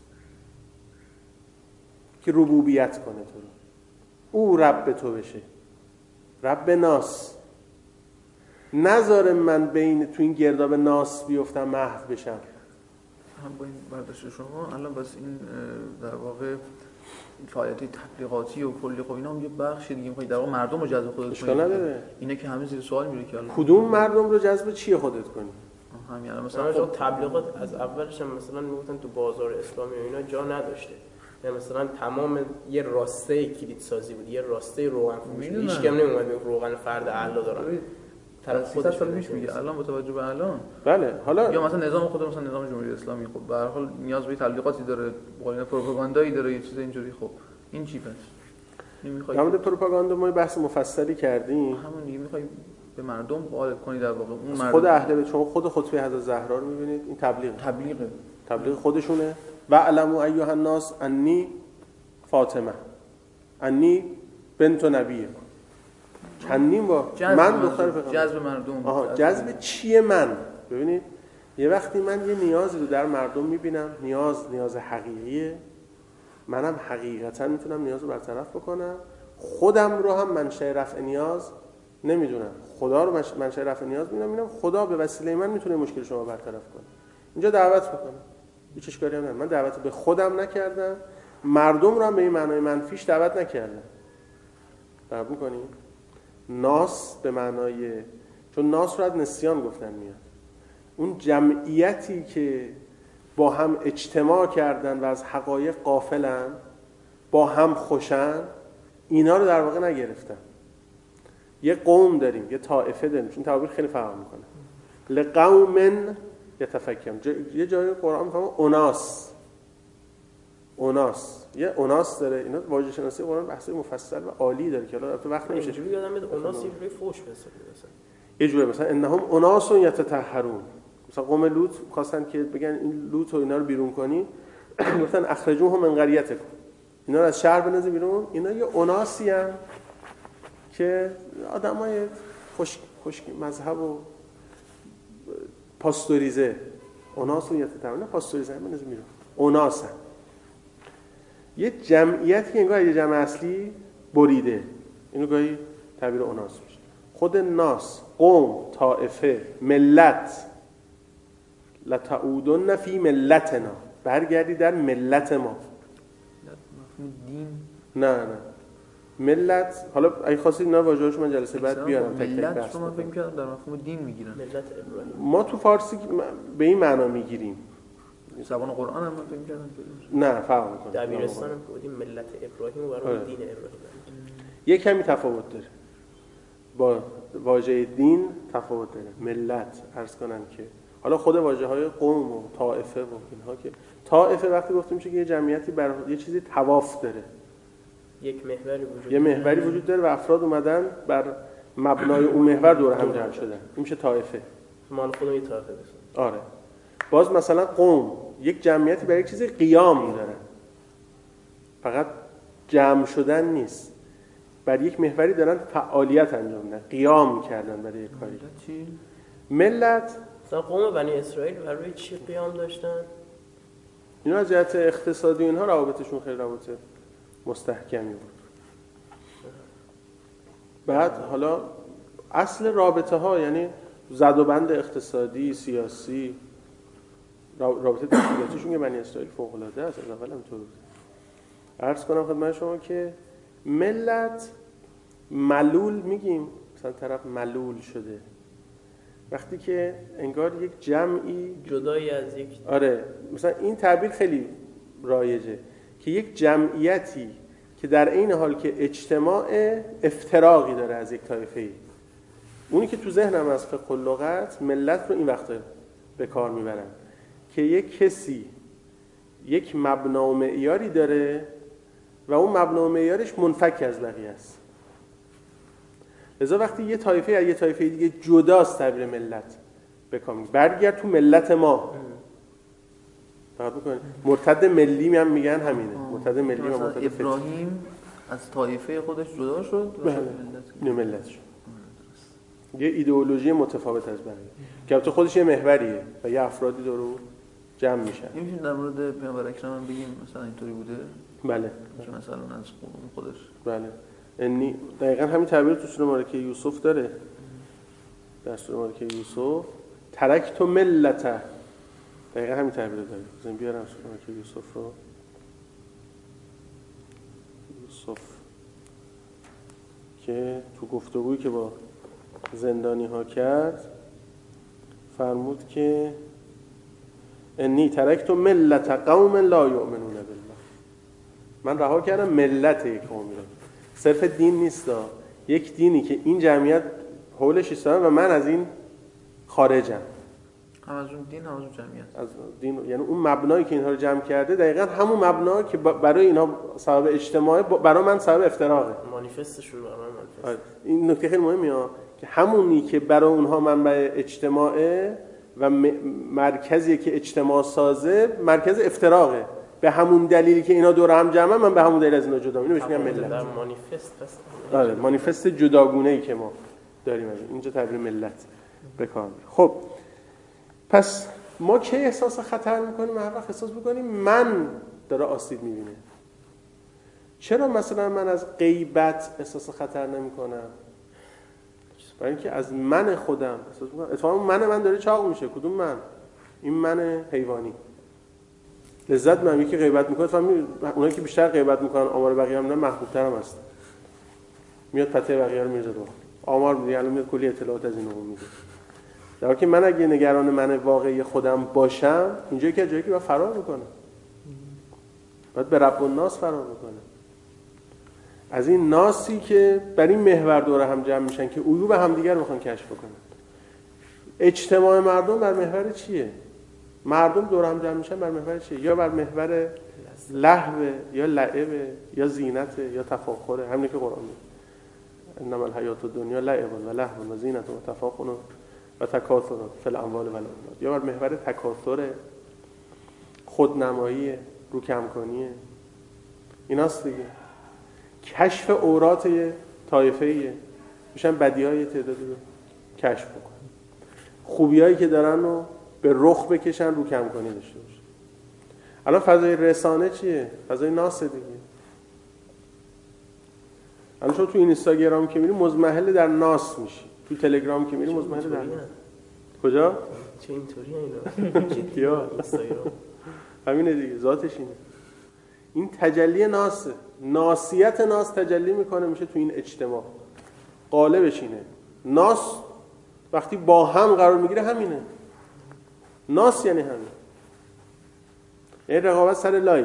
که ربوبیت کنه تو رو، او رب تو بشه، رب ناس. نذاره من بین تو این گرداب ناس بیفتم، محو بشم. هم با این برداشت شما الان بس این در واقع فعالیت تبلیغاتی و کلی خب اینا هم یه بخش دیگه می‌خوای در واقع مردم رو جذب خودت اشکال کنی. نداره. اینه که همه زیر سوال میره که الان کدوم مردم رو جذب چیه خودت کنی؟ همین الان مثلا مثلا خب تبلیغات از اولش هم مثلا میگفتن تو بازار اسلامی و اینا جا نداشته. یعنی مثلا تمام یه راسته کلید سازی بود، یه راسته روغن فروشی. هیچ کم نمیومد بگه روغن فرد اعلا دارن. طرف خودش سال پیش میگه الان با توجه به الان. بله حالا یا مثلا نظام خود مثلا نظام جمهوری اسلامی خب به هر حال نیاز به تبلیغاتی داره، قوانین پروپاگاندایی داره، یه چیز اینجوری. خب این چی پس؟ نمیخوای در مورد پروپاگاندا ما بحث مفصلی کردیم. همون دیگه میخوای به مردم غالب کنی در واقع اون مردم. خود اهل بیت، شما خود خطبه حضرت زهرا رو میبینید، این تبلیغ تبلیغه. تبلیغ خودشونه. و علموا ایها الناس انی فاطمه انی بنت نبیه. چندین با من دختر پیغمبر. جذب مردم. آها جذب چیه من؟ ببینید یه وقتی من یه نیازی رو در مردم میبینم، نیاز نیاز حقیقیه، منم حقیقتا میتونم نیاز رو برطرف بکنم. خودم رو هم منشأ رفع نیاز نمیدونم، خدا رو منشأ رفع نیاز میدونم. میدونم خدا به وسیله من میتونه مشکل شما برطرف کنه. اینجا دعوت میکنم، هیچ اشکالی هم نداره. من دعوت به خودم نکردم، مردم رو هم به این معنای منفیش دعوت نکردم. قبول کنید؟ ناس به معنای، چون ناس رو از نسیان گفتن میاد، اون جمعیتی که با هم اجتماع کردن و از حقایق غافلن، با هم خوشن، اینا رو در واقع نگرفتن. یه قوم داریم، یه طائفه داریم، چون تعبیر خیلی فرق میکنه. لقوم یتفکرون، یه جای قرآن میفهمه اوناس، اوناس یه اوناس داره. اینا واژه شناسی قرآن بحث مفصل و عالی داره که الان تو وقت نمیشه. اینجوری یادم میاد اوناس یه جوری فوش مثلا یه جوری مثلا انهم اوناس یتطهرون، مثلا قوم لوط خواستن که بگن این لوط و اینا رو بیرون کنی، گفتن اخرجوهم من قریتکم، اینا رو از شهر بنازید بیرون. اینا یه اوناسی ان که آدمای خوش خوش مذهب و پاستوریزه، اوناس و یتطهرون، پاستوریزه بنازید بیرون، اوناسن. یه جمعیتی که انگار یه جمع اصلی بریده، اینو گاهی تعبیر اوناس میشه. خود ناس، قوم، طائفه، ملت، لتعودن فی ملتنا، برگردی در ملت ما. دین نه نه ملت، حالا اگه خواستید اینا واژه‌هاشو من جلسه بعد بیارم تک تک بحث شما فکر می‌کردم در مفهوم دین میگیرن. ملت ابراهیم ما تو فارسی به این معنا میگیریم، زبان قرآن هم فکر می‌کردم نه فرق می‌کنه. دبیرستان هم که بودیم ملت ابراهیم و برای دین ابراهیم یه کمی تفاوت داره، با واژه دین تفاوت داره. ملت عرض کنن که حالا خود واژه‌های قوم و طائفه و اینها، که طائفه وقتی گفتیم میشه که یه جمعیتی بر یه چیزی طواف داره، یک محوری وجود یه محوری وجود داره و افراد اومدن بر مبنای اون محور دور هم جمع شدن، این میشه طائفه. مال خودم یه طائفه بسن. آره. باز مثلا قوم یک جمعیتی برای یک چیزی قیام دارن، فقط جمع شدن نیست. بر یک محوری دارن فعالیت انجام میدن، قیام کردن برای یک کاری. چی؟ ملت مثلا قوم بنی اسرائیل برای چی قیام داشتن؟ اینا از جهت اقتصادی اینها روابطشون خیلی روابط مستحکمی بود. بعد حالا اصل رابطه ها یعنی زد و بند اقتصادی، سیاسی، رابطه تشکیلاتیشون که بنی اسرائیل فوق العاده است. از اول هم طور بود. عرض کنم خدمت شما که ملت ملول میگیم، مثلا طرف ملول شده وقتی که انگار یک جمعی جدایی از یک، آره مثلا این تعبیر خیلی رایجه که یک جمعیتی که در عین حال که اجتماع افتراقی داره از یک طایفه‌ای. اونی که تو ذهنم از فقه اللغت ملت رو این وقتا به کار میبرن که یک کسی یک مبنا و معیاری داره و اون مبنا و معیارش منفک از بقیه است. لذا وقتی یه طایفه از یه طایفه دیگه جداست تعبیر ملت بکنیم، برگرد تو ملت ما فقط بکنید. مرتد ملی هم میگن همینه، مرتد ملی و مرتد فطری. ابراهیم از طایفه خودش جدا شد و بله. ملت ملت شد. یه ایدئولوژی متفاوت از بقیه که البته خودش یه محوریه و یه افرادی دورو جمع میشن. این میشه در مورد پیامبر اکرم هم بگیم مثلا اینطوری بوده؟ بله. که مثلا از خودش بله. انی دقیقاً همین تعبیر تو سوره مبارکه یوسف داره. در سوره مبارکه یوسف ترکت ملت، دقیقاً همین تعبیر داره. بزن بیارم سوره مبارکه یوسف رو. یوسف که تو گفتگویی که با زندانی ها کرد فرمود که انی ترکت ملت قوم لا یؤمنون بالله، من رها کردم ملت یک قومی رو. صرف دین نیست، یک دینی که این جمعیت حولش ایستادن و من از این خارجم. هم از اون دین هم از اون جمعیت. از دین یعنی اون مبنایی که اینها رو جمع کرده دقیقاً همون مبنا که برای اینها سبب اجتماعی برای من سبب افتراقه. مانیفستشون برای من مانیفست. این نکته خیلی مهمیه که همونی که برای اونها منبع اجتماعه و مرکزی که اجتماع سازه مرکز افتراقه. به همون دلیلی که اینا دور هم جمعن من به همون دلیل از اینا جدا. اینو بهش میگن ملت. در مانیفست هست. آره مانیفست جداگونه‌ای که ما داریم اینجا تعبیر ملت به کار می‌بریم. خب پس ما کی احساس خطر می‌کنیم؟ هر وقت احساس می‌کنیم من داره آسیب می‌بینه. چرا مثلا من از غیبت احساس خطر نمی‌کنم؟ برای اینکه از من خودم احساس می‌کنم اتفاقا من من داره چاق میشه. کدوم من؟ این من حیوانی. لذت من یکی غیبت میکنه، فهمی اونایی که بیشتر غیبت میکنن آمار بقیه هم نه محبوب‌تر هم هستن. میاد پته بقیه رو میذاره. آمار میگه الان میاد کلی اطلاعات از اینو میده. در حالی که من اگه نگران من واقعی خودم باشم اینجا که جایی که با فرار میکنه. بعد به رب الناس فرار میکنه. از این ناسی که بر این محور دوره هم جمع میشن که عیوب همدیگر رو میخوان کشف بکنن. اجتماع مردم بر محور چیه؟ مردم دور هم جمع میشن بر محور چیه؟ یا بر محور لهو یا لعب یا زینت یا تفاخر. همین که قرآن میگه انما الحیات الدنیا لعب و لهو و زینت و تفاخر و تکاثر فی الاموال و الاولاد. یا بر محور تکاثر، خودنمایی، رو کم کنی. ایناست دیگه. کشف عورات طایفه‌ایه. میشن بدیهای تعدادی رو کشف بکنن. خوبیایی که دارن رو به رخ بکشن، رو کم کنی داشته باشه. الان فضای رسانه چیه؟ فضای ناس دیگه. الان شما تو اینستاگرام که میری مزمحل در ناس میشی، تو تلگرام که میری مزمحل در ناس. کجا؟ چه اینطوری اینا؟ جدی اینستاگرام. همینه دیگه، ذاتش اینه. این تجلی ناسه. ناسیت ناس تجلی میکنه میشه تو این اجتماع. قالبش اینه. ناس وقتی با هم قرار میگیره همینه. ناس یعنی همین. یعنی رقابت سر لایک.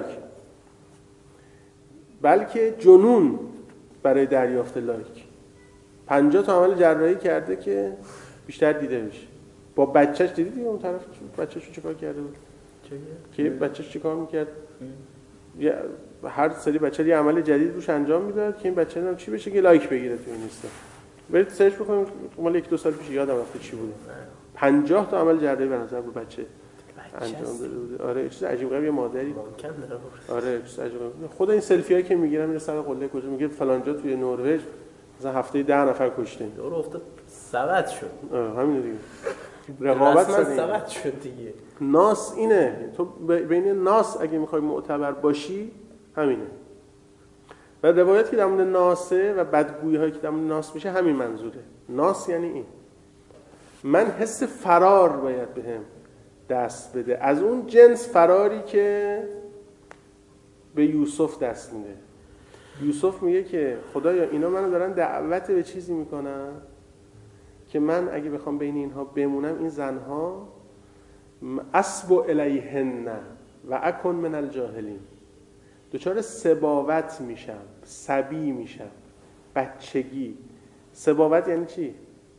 بلکه جنون برای دریافت لایک. پنجاه تا عمل جراحی کرده که بیشتر دیده بشه. با بچهش دیدی دیگه اون طرف بچه‌شو چیکار کرده بود؟ که بچه‌ش چیکار میکرد؟ یه هر سری بچه یه عمل جدید روش انجام میداد که این بچه هم چی بشه که لایک بگیره تو اینستا. برید سرچ بکنید مال یک دو سال پیش یادم رفته چی بوده. پنجاه تا عمل جراحی به نظر بود بچه انجام داده بوده. آره چیز عجیب غریبه. مادری ممکن داره. آره چیز عجیب غریبه. خود این سلفی هایی که میگیرن میره سر قله کجا میگه فلان جا توی نروژ مثلا هفته ده نفر کشته. دور افتاد سقط شد. آره همین دیگه. رقابت سقط شد دیگه. ناس اینه. تو بین ناس اگه میخوای معتبر باشی همینه. و روایت که در مورد ناسه و بدگویی هایی که در مورد ناس میشه همین منظوره. ناس یعنی این. من حس فرار باید بهم دست بده، از اون جنس فراری که به یوسف دست میده. یوسف میگه که خدایا اینا منو دارن دعوت به چیزی میکنن که من اگه بخوام بین اینها بمونم، این زنها اسب الیهن و اکن من الجاهلین، دچار سباوت میشم، سبی میشم، بچگی. سباوت یعنی چی؟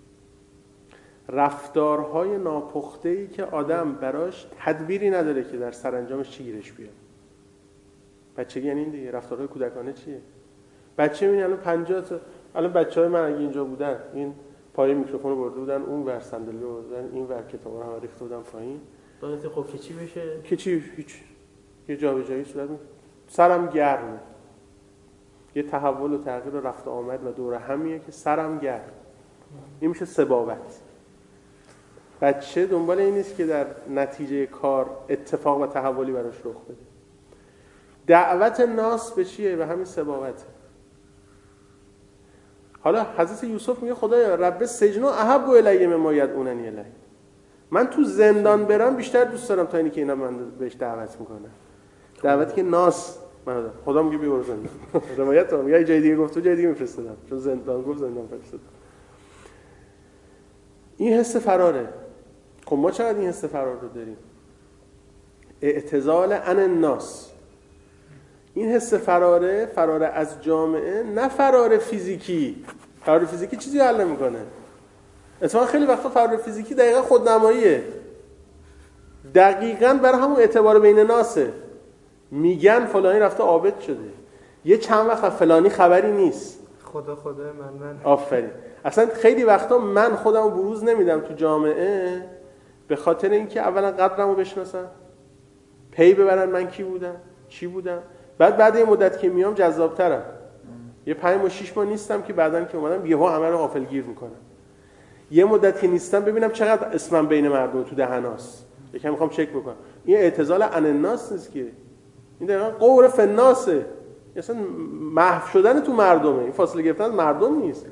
رفتارهای ناپخته‌ای که آدم براش تدبیری نداره که در سرانجامش چی گیرش بیاد. بچگی یعنی این دیگه. رفتارهای کودکانه چیه؟ بچه میبینی الان پنجاه تا الان بچهای من اگه اینجا بودن، این پای میکروفون رو برده بودن، اون ور صندلی رو بردن، این ور کتابا رو هم ریخته بودن پایین. دادت خب که چی بشه؟ که چی؟ هیچ. یه جابجایی صورت میکنه. سرم گرمه. یه تحول و تغییر و رفت آمد و دور همیه که سرم گرم. این میشه سباوت. بچه دنبال این نیست که در نتیجه کار اتفاق و تحولی براش رخ بده. دعوت ناس به چیه؟ به همین سباوته. حالا حضرت یوسف میگه خدایا رب سجن احب الی مما یدعوننی الیه. من تو زندان برم بیشتر دوست دارم تا اینی که اینا من بهش دعوت میکنن. دعوتی که ناس من دادم. خدا میگه بیا برو زندان. روایت میگه یه جای دیگه گفت تو جای دیگه میفرستادم، چون زندان گفت زندان فرستادم. این حس فراره. خب ما چقدر این حس فرار رو داریم؟ اعتزال عن الناس. این حس فراره، فراره از جامعه، نه فرار فیزیکی. فرار فیزیکی چیزی حل نمیکنه. اتفاقا خیلی وقتا فرار فیزیکی دقیقاً خودنماییه. دقیقاً برای همون اعتبار بین ناسه. میگن فلانی رفته عابد شده. یه چند وقت فلانی خبری نیست. خدا خدا من من. آفرین. اصلا خیلی وقتا من خودم رو بروز نمیدم تو جامعه به خاطر اینکه اولا قدرمو بشناسن، پی ببرن من کی بودم، چی بودم. بعد بعد یه مدت که میام جذاب‌ترم. یه پنج و شش ماه نیستم که بعدن که اومدم یهو همه رو غافلگیر میکنم. یه مدت که نیستم ببینم چقدر اسمم بین مردم تو دهناست. یکم میخوام چک بکنم. این اعتزال عن الناس نیست که. این دقیقاً قور فناسه. اصلا محو شدن تو مردمه. این فاصله گرفتن از مردم نیست.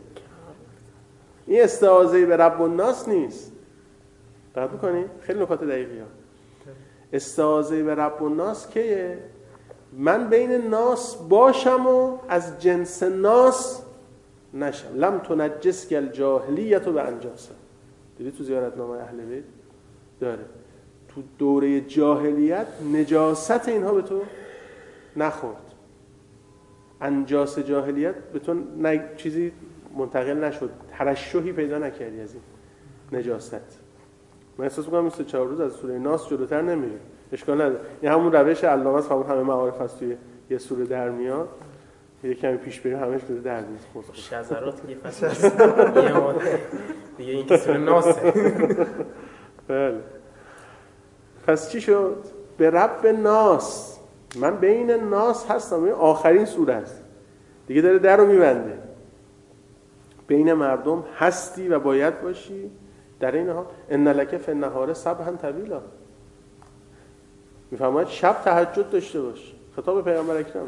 این استعاذه به رب الناس نیست. دقت می‌کنی؟ خیلی نکات دقیقی ها. استعاذه به رب الناس که من بین ناس باشم و از جنس ناس نشم. لم تنجس کل جاهلیت و به انجاسه. دیدی تو زیارتنامه اهل بیت داره. تو دوره جاهلیت نجاست اینها به تو نخورد. انجاس جاهلیت به تو نه چیزی منتقل نشد. ترشحی پیدا نکردی از این نجاست. من احساس می‌کنم این سه چهار روز از سوره ناس جلوتر نمیره. اشکال نداره. این همون روش علامه است، همون همه معارف هست توی یه سوره در میاد. یه کمی پیش بریم همش بده در میاد. شذرات یه فصل یه ماه دیگه این که سوره ناسه. بله. پس چی شد؟ به رب ناس. من بین ناس هستم. این آخرین سوره است. دیگه داره در رو میبنده. بین مردم هستی و باید باشی. در این حال ان لک فی النهار سبحا طویلا. میفهمید شب تهجد داشته باش. خطاب پیغمبر اکرم.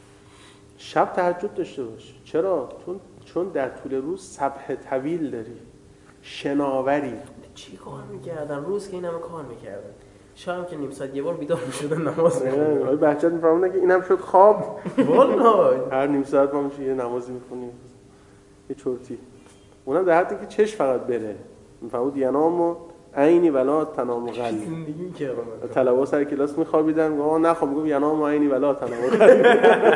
شب تهجد داشته باش. چرا؟ چون چون در طول روز سبح طویل داری. شناوری. چی کار میکردن؟ روز که این همه کار میکردن. شام که نیم ساعت یه بار بیدار میشدن نماز میخوندن. آقای بهجت میفهمونه که اینم شد خواب. والله هر نیم ساعت ما میشه یه نمازی میخونیم. یه چرتی. اونم در حدی که چش فقط بره. میفهمود ینامو عینی ولا تنام قلبی. زندگی میکردم. طلبا سر کلاس میخوابیدن، گفت نه خب میگم ینامو عینی ولا تنام قلبی.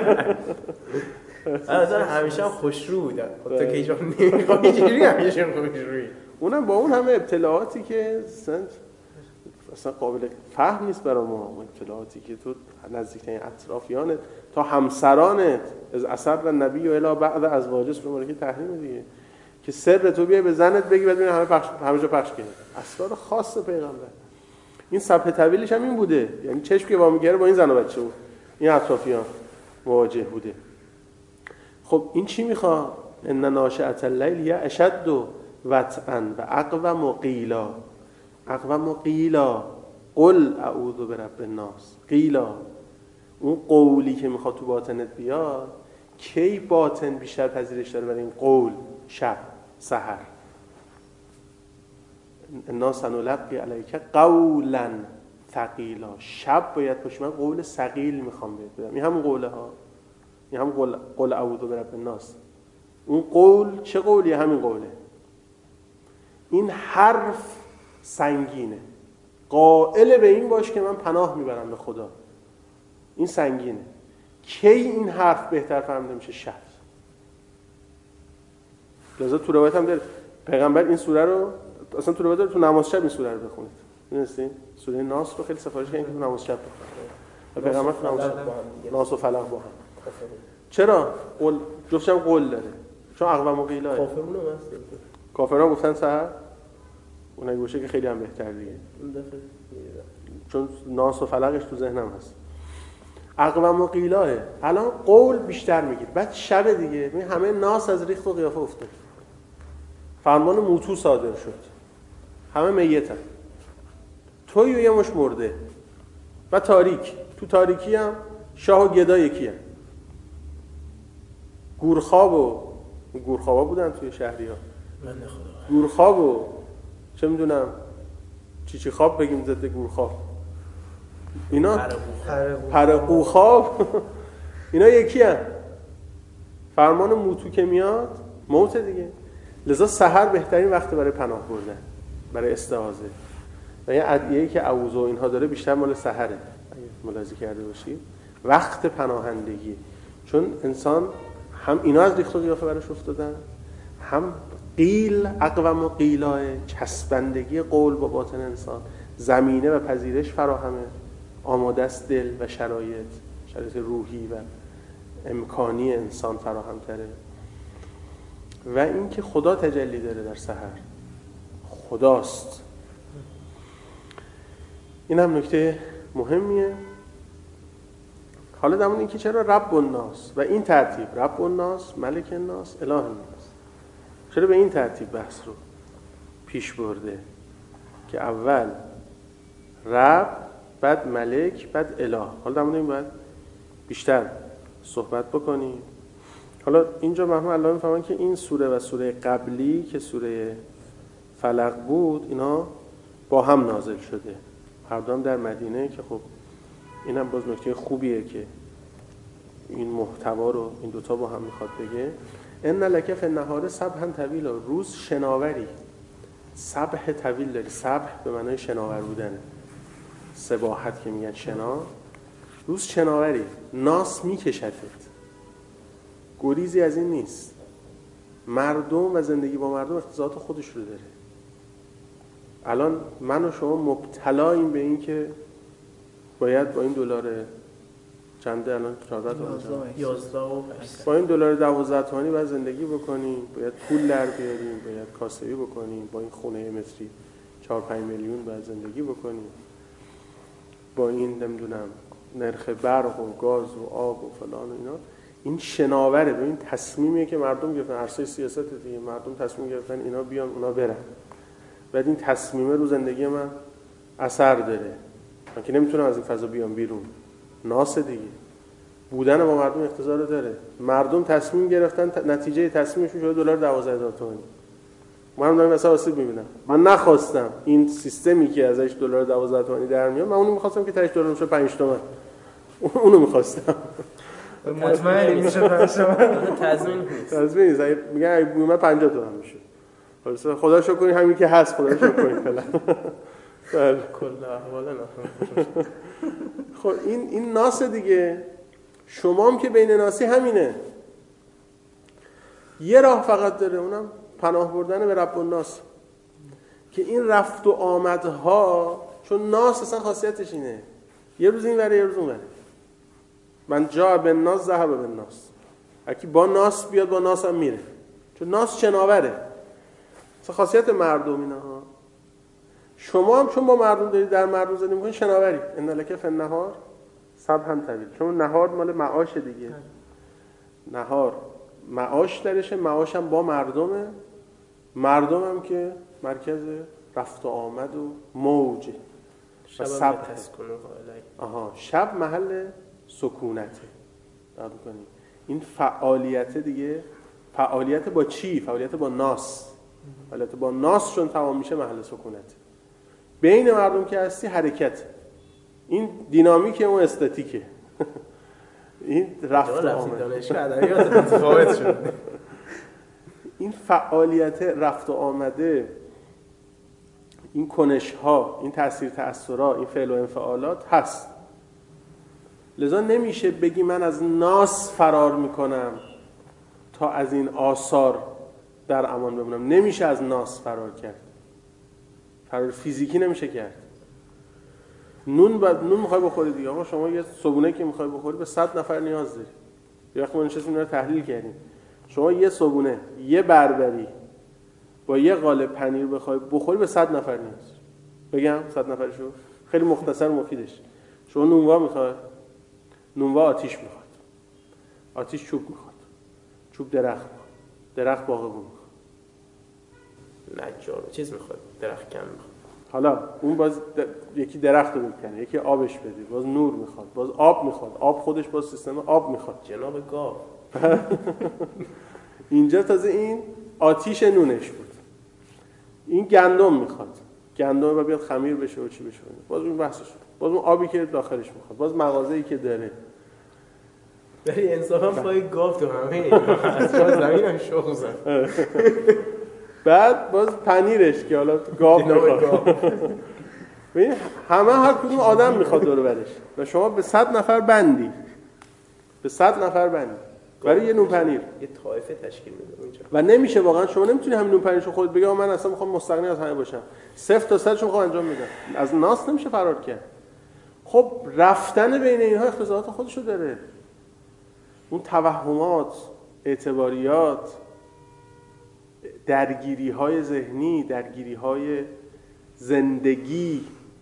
اصلا همیشه هم خوشرو بودن. تو که هیچ وقت نمیخوای چجوری همیشه خوشرویی. اونم با اون همه ابتلاعاتی که اصلا اصلا قابل فهم نیست برای ما. اطلاعاتی که تو نزدیکترین اطرافیانت تا همسرانت از اثر نبی و الی بعد ازواجش رو مورد تحریم دیگه که سر تو بیای به زنت بگی بعد ببین همه پخش همه جا پخش کنه. اسرار خاص پیغمبر. این سبح طویلش هم این بوده، یعنی چشم که وامیگره با این زن و بچه بود، این اطرافیان مواجه بوده. خب این چی میخواد؟ ان ناشئة الليل هي اشد وطئا و اقوم قیلا. اقوم قیلا قل اعوذ برب الناس. قیلا اون قولی که میخواد تو باطنت بیاد، کی باطن بیشتر پذیرش داره برای این قول؟ شب، سحر. انا سنلقی علیک قولا ثقیلا. شب باید پشت من قول ثقیل میخوام بهت بدم. این همون قوله ها، این همون قول قول اعوذ برب الناس. اون قول چه قولیه؟ همین قوله. این حرف سنگینه. قائل به این باش که من پناه میبرم به خدا. این سنگینه. کی این حرف بهتر فهمیده میشه؟ شب. لذا تو روایت هم داره پیغمبر این سوره رو، اصلا تو روایت داره تو نماز شب این سوره رو بخونید. می‌دونید سوره ناس رو خیلی سفارش کردن که تو نماز شب بخونید. و پیغمبر تو نماز ناس و فلق با هم. چرا؟ قول جفتشم قول داره. چون اقوام و قیلا. کافرون هم هست. کافرها گفتن سحر. اونایی باشه که خیلی هم بهتر دیگه. چون ناس و فلقش تو ذهنم هست. اقوام و قیلاه. الان قول بیشتر میگیر. بعد شب دیگه می همه ناس از ریخت و قیافه افتاد. فرمان موتو صادر شد. همه میتن. توی و یه مش مرده. و تاریک. تو تاریکی هم شاه و گدا یکی هم. گورخواب و گورخوابا بودن توی شهری ها. گورخواب و چه میدونم چی چی خواب بگیم ضد گورخواب. اینا پرقوخواب اینا یکی هم. فرمان موتو که میاد موت دیگه. لذا سحر بهترین وقت برای پناه بردن، برای استعاذه. و این ادعیه‌ای که اعوذ و اینها داره بیشتر مال سحره. اگه ملاحظه کرده باشید وقت پناهندگی. چون انسان هم اینا از ریخت و قیافه براش افتادن، هم قیل اقوام و قیلاه چسبندگی قول با باطن انسان، زمینه و پذیرش فراهمه، آماده است دل و شرایط شرایط روحی و امکانی انسان فراهم تره. و این که خدا تجلی داره در سحر، خداست. این هم نکته مهمیه. حالا در مورد اینکه چرا رب الناس و این ترتیب، رب الناس، ملک الناس، اله الناس، چرا به این ترتیب بحث رو پیش برده که اول رب، بعد ملک، بعد اله. حالا در مورد این باید بیشتر صحبت بکنیم. حالا اینجا مرحوم الله میفهمن که این سوره و سوره قبلی که سوره فلق بود اینا با هم نازل شده، هر دو هم در مدینه. که خب اینم باز نکته خوبیه که این محتوا رو این دوتا با هم میخواد بگه. ان لک فی النهار سبحا طویلا. روز شناوری، سبح طویل داری. سبح به معنای شناور بودنه، سباحت که میگن شنا. روز شناوری، ناس میکشتت، گریزی از این نیست. مردم و زندگی با مردم اقتضاعات خودش رو داره. الان من و شما مبتلاییم به این که باید با این دلار چنده الان چهارده تومن یازده با این دلار دوازده تومانی باید زندگی بکنیم، باید پول در بیاریم، باید کاسبی بکنیم، با این خونه متری چهار پنج میلیون باید زندگی بکنیم، با این نمیدونم نرخ برق و گاز و آب و فلان و اینا. این شناوره. به این تصمیمیه که مردم گرفتن، عرصه سیاست دیگه، مردم تصمیم گرفتن اینا بیان اونا برن. بعد این تصمیمه رو زندگی من اثر داره. من که نمیتونم از این فضا بیام بیرون. ناس دیگه. بودن با مردم اقتضا رو داره. مردم تصمیم گرفتن، نتیجه تصمیمشون شده دلار دوازده هزار تومانی. من دارم مثلا آسیب میبینم. من نخواستم این سیستمی که ازش دلار دوازده تومانی در میاد، من اونو می‌خواستم که تاش دلار بشه پنج تومن. اونو می‌خواستم. مطمئنی میشه پنج تومن؟ تضمین نیست. تضمین نیست. میگن اگه من پنجاه تومن میشه. خلاص خدا شکر کنین همین که هست، خدا شکر کنین فعلا. بله کل احوال نه. خب این این ناس دیگه. شما هم که بین ناسی همینه. یه راه فقط داره، اونم پناه بردن به رب الناس. که این رفت و آمدها، چون ناس اصلا خاصیتش اینه، یه روز این وره یه روز اون وره. من جا به ناس ذهب به ناس. اگه با ناس بیاد با ناس هم میره، چون ناس شناوره. اصلا خاصیت مردم اینا ها. شما هم چون با مردم دارید در مردم زندگی میکنید شناورید. ان لک فی النهار صبحا طویل. چون نهار مال معاش دیگه. نهار معاش درشه، معاش هم با مردمه، مردم هم که مرکز رفت و آمد و موجه و صبح. آها شب محل سکونته. دقت کنید این فعالیت دیگه، فعالیت با چی؟ فعالیت با ناس. فعالیت با ناس چون تمام میشه محل سکونته. بین مردم که هستی حرکت، این دینامیک اون استاتیکه. این رفت و آمد دانشگاه ادبیات متفاوت شد. این فعالیت رفت و آمده، این کنش ها، این تاثیر تأثیرها، این فعل و انفعالات هست. لذا نمیشه بگی من از ناس فرار میکنم تا از این آثار در امان بمونم. نمیشه از ناس فرار کرد. فرار فیزیکی نمیشه کرد. نون بعد نون میخوای بخوری دیگه. آقا شما یه صبونه که میخوای بخوری به صد نفر نیاز داری. یه وقت ما نشستیم اینا رو تحلیل کردیم. شما یه صبونه، یه بربری با یه قالب پنیر بخوای بخوری به صد نفر نیاز. بگم صد نفرشو خیلی مختصر مفیدش. شما نونوا میخوای، نونوا آتیش میخواد. آتیش چوب میخواد. چوب درخت میخواد. درخت باغبون میخواد. نجار چیز میخواد. درخت کم میخواد. حالا اون باز د... یکی درخت رو بکنه، یکی آبش بده، باز نور میخواد، باز آب میخواد، آب خودش باز سیستم آب میخواد. جناب گاو. اینجا تازه این آتیش نونش بود. این گندم میخواد، گندم باید بیاد خمیر بشه و چی بشه، باز اون بحثش، باز اون آبی که داخلش میخواد، باز مغازه‌ای که داره. ولی انصافا پای گاو تو همه اینا از زمین هم شخ زد. بعد باز پنیرش که حالا گاو میخواد. ببین همه هر کدوم آدم میخواد دور برش و شما به صد نفر بندی، به صد نفر بندی برای یه نون پنیر یه طایفه تشکیل میده اونجا. و نمیشه واقعا شما نمیتونی همین نون پنیرشو خودت بگی من اصلا میخوام مستغنی از همه باشم، صفر تا صدشو میخوام انجام میدم. از ناس نمیشه فرار کرد. خب رفتن بین اینها اختزاعات خودشو داره. اون توهمات، اعتباریات، درگیری‌های ذهنی، درگیری‌های زندگی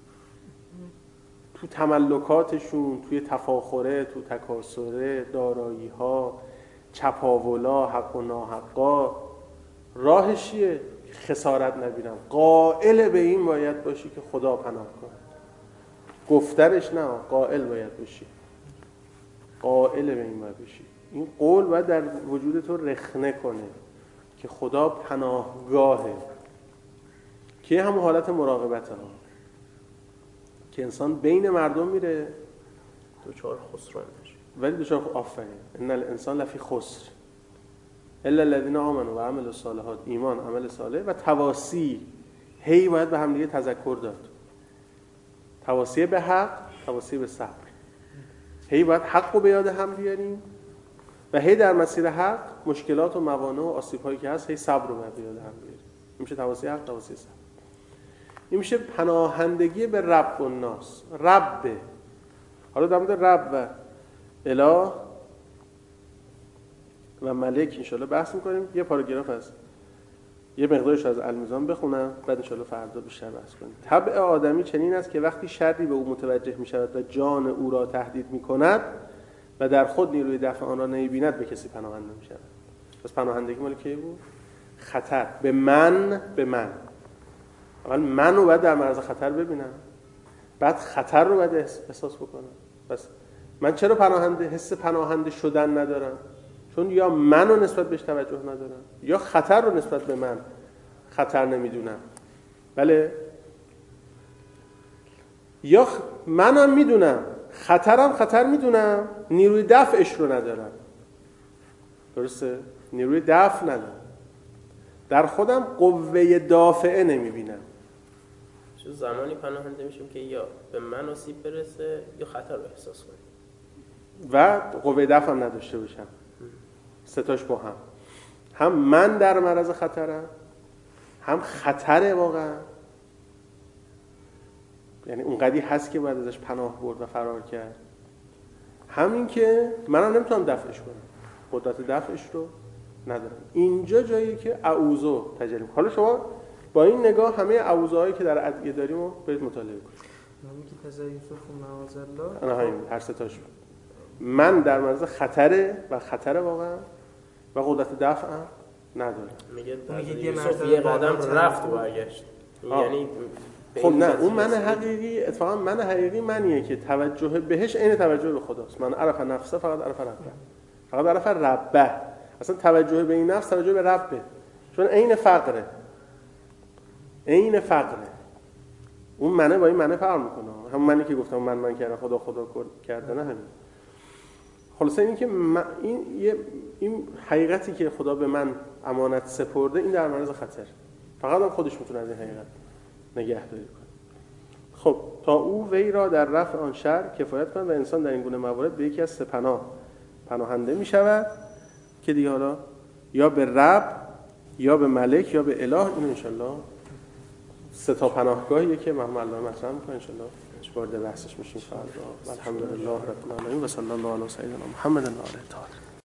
تو تملکاتشون، توی تفاخره، تو تکاسره، دارایی‌ها، چپاولا، حق و ناحقا، راهش چیه؟ خسارت نبینم. قائل به این باید باشی که خدا پناه کنه. گفترش نه، قائل باید باشی. قائل به این باید باشی. این قول باید در وجود تو رخنه کنه که خدا پناهگاهه، که همون حالت مراقبت ها که انسان بین مردم میره دوچار خسران میشه. ولی دوچار آفرین ان الانسان لفی خسر الا الذين آمنوا و عملوا الصالحات. ایمان، عمل صالح و تواصی. هی باید به هم دیگه تذکر داد. تواصی به حق، تواصی به صبر. هی باید حق رو به یاد هم بیاریم و هی در مسیر حق مشکلات و موانع و آسیب‌هایی که هست هی صبر رو به یاد هم بیاریم. این میشه تواصی حق، تواصی صبر. این میشه پناهندگی به رب و ناس. رب. حالا در مورد رب و اله و ملک انشالله بحث میکنیم. یه پاراگراف هست، یه مقدارش از المیزان بخونم، بعد انشالله فردا بیشتر بحث کنیم. طبع آدمی چنین است که وقتی شری به او متوجه میشود و جان او را تهدید میکند و در خود نیروی دفع آن را نمی‌بیند به کسی پناهنده میشود. پس پناهندگی مال کی بود؟ خطر. به من، به من. اول من رو باید در معرض خطر ببینم، بعد خطر رو باید احساس بکنم. پس من چرا پناهنده حس پناهنده شدن ندارم؟ چون یا من رو نسبت بهش توجه ندارم یا خطر رو نسبت به من خطر نمیدونم. بله؟ یا منم میدونم خطرم خطر میدونم، نیروی دفعش رو ندارم. درسته؟ نیروی دفع ندارم. در خودم قوه دافعه نمیبینم. چون زمانی پناهنده میشم که یا به من آسیب برسه یا خطر رو احساس کنم و قوه دفع هم نداشته باشم. ستاش با هم. هم من در معرض خطرم، هم خطره واقعا. یعنی اونقدی هست که باید ازش پناه برد و فرار کرد. همین که منم نمیتونم دفعش کنم، قدرت دفعش رو ندارم. اینجا جایی که اعوذ تجلی. حالا شما با این نگاه همه اوضاعی که در ادعیه داریم رو برید مطالعه کنید. نامی که تزا یوسف و معاذ الله انا همین هر سه تاش من در معرض خطره و خطر واقعا و قدرت دفع هم ندارم. میگه یوسف یه قدم رفت و برگشت. یعنی خب نه اون من حقیقی اتفاقا من حقیقی منیه که توجه بهش عین توجه به خداست. من عرف نفسه فقط عرف ربه، فقط عرف ربه. اصلا توجه به این نفس توجه به ربه، چون عین فقره، عین فقره. اون منه با این منه فرق میکنه. همون منی که گفتم من من کردم خدا خدا کرده نه همین. خلاصه این که این یه این حقیقتی که خدا به من امانت سپرده این در معرض خطر، فقط هم خودش میتونه از این حقیقت نگهداری کنه. خب تا او وی را در رفع آن شر کفایت کنه و انسان در این گونه موارد به یکی از سه پناه پناهنده میشود که دیگه حالا یا به رب یا به ملک یا به اله. این ان شاءالله سه تا پناهگاهیه که محمد الله مطرح می‌کنه. ان شاءالله وارد بحثش میشیم فردا. الحمدلله رب العالمین و صلی الله علی سیدنا محمد و آله الطاهرین.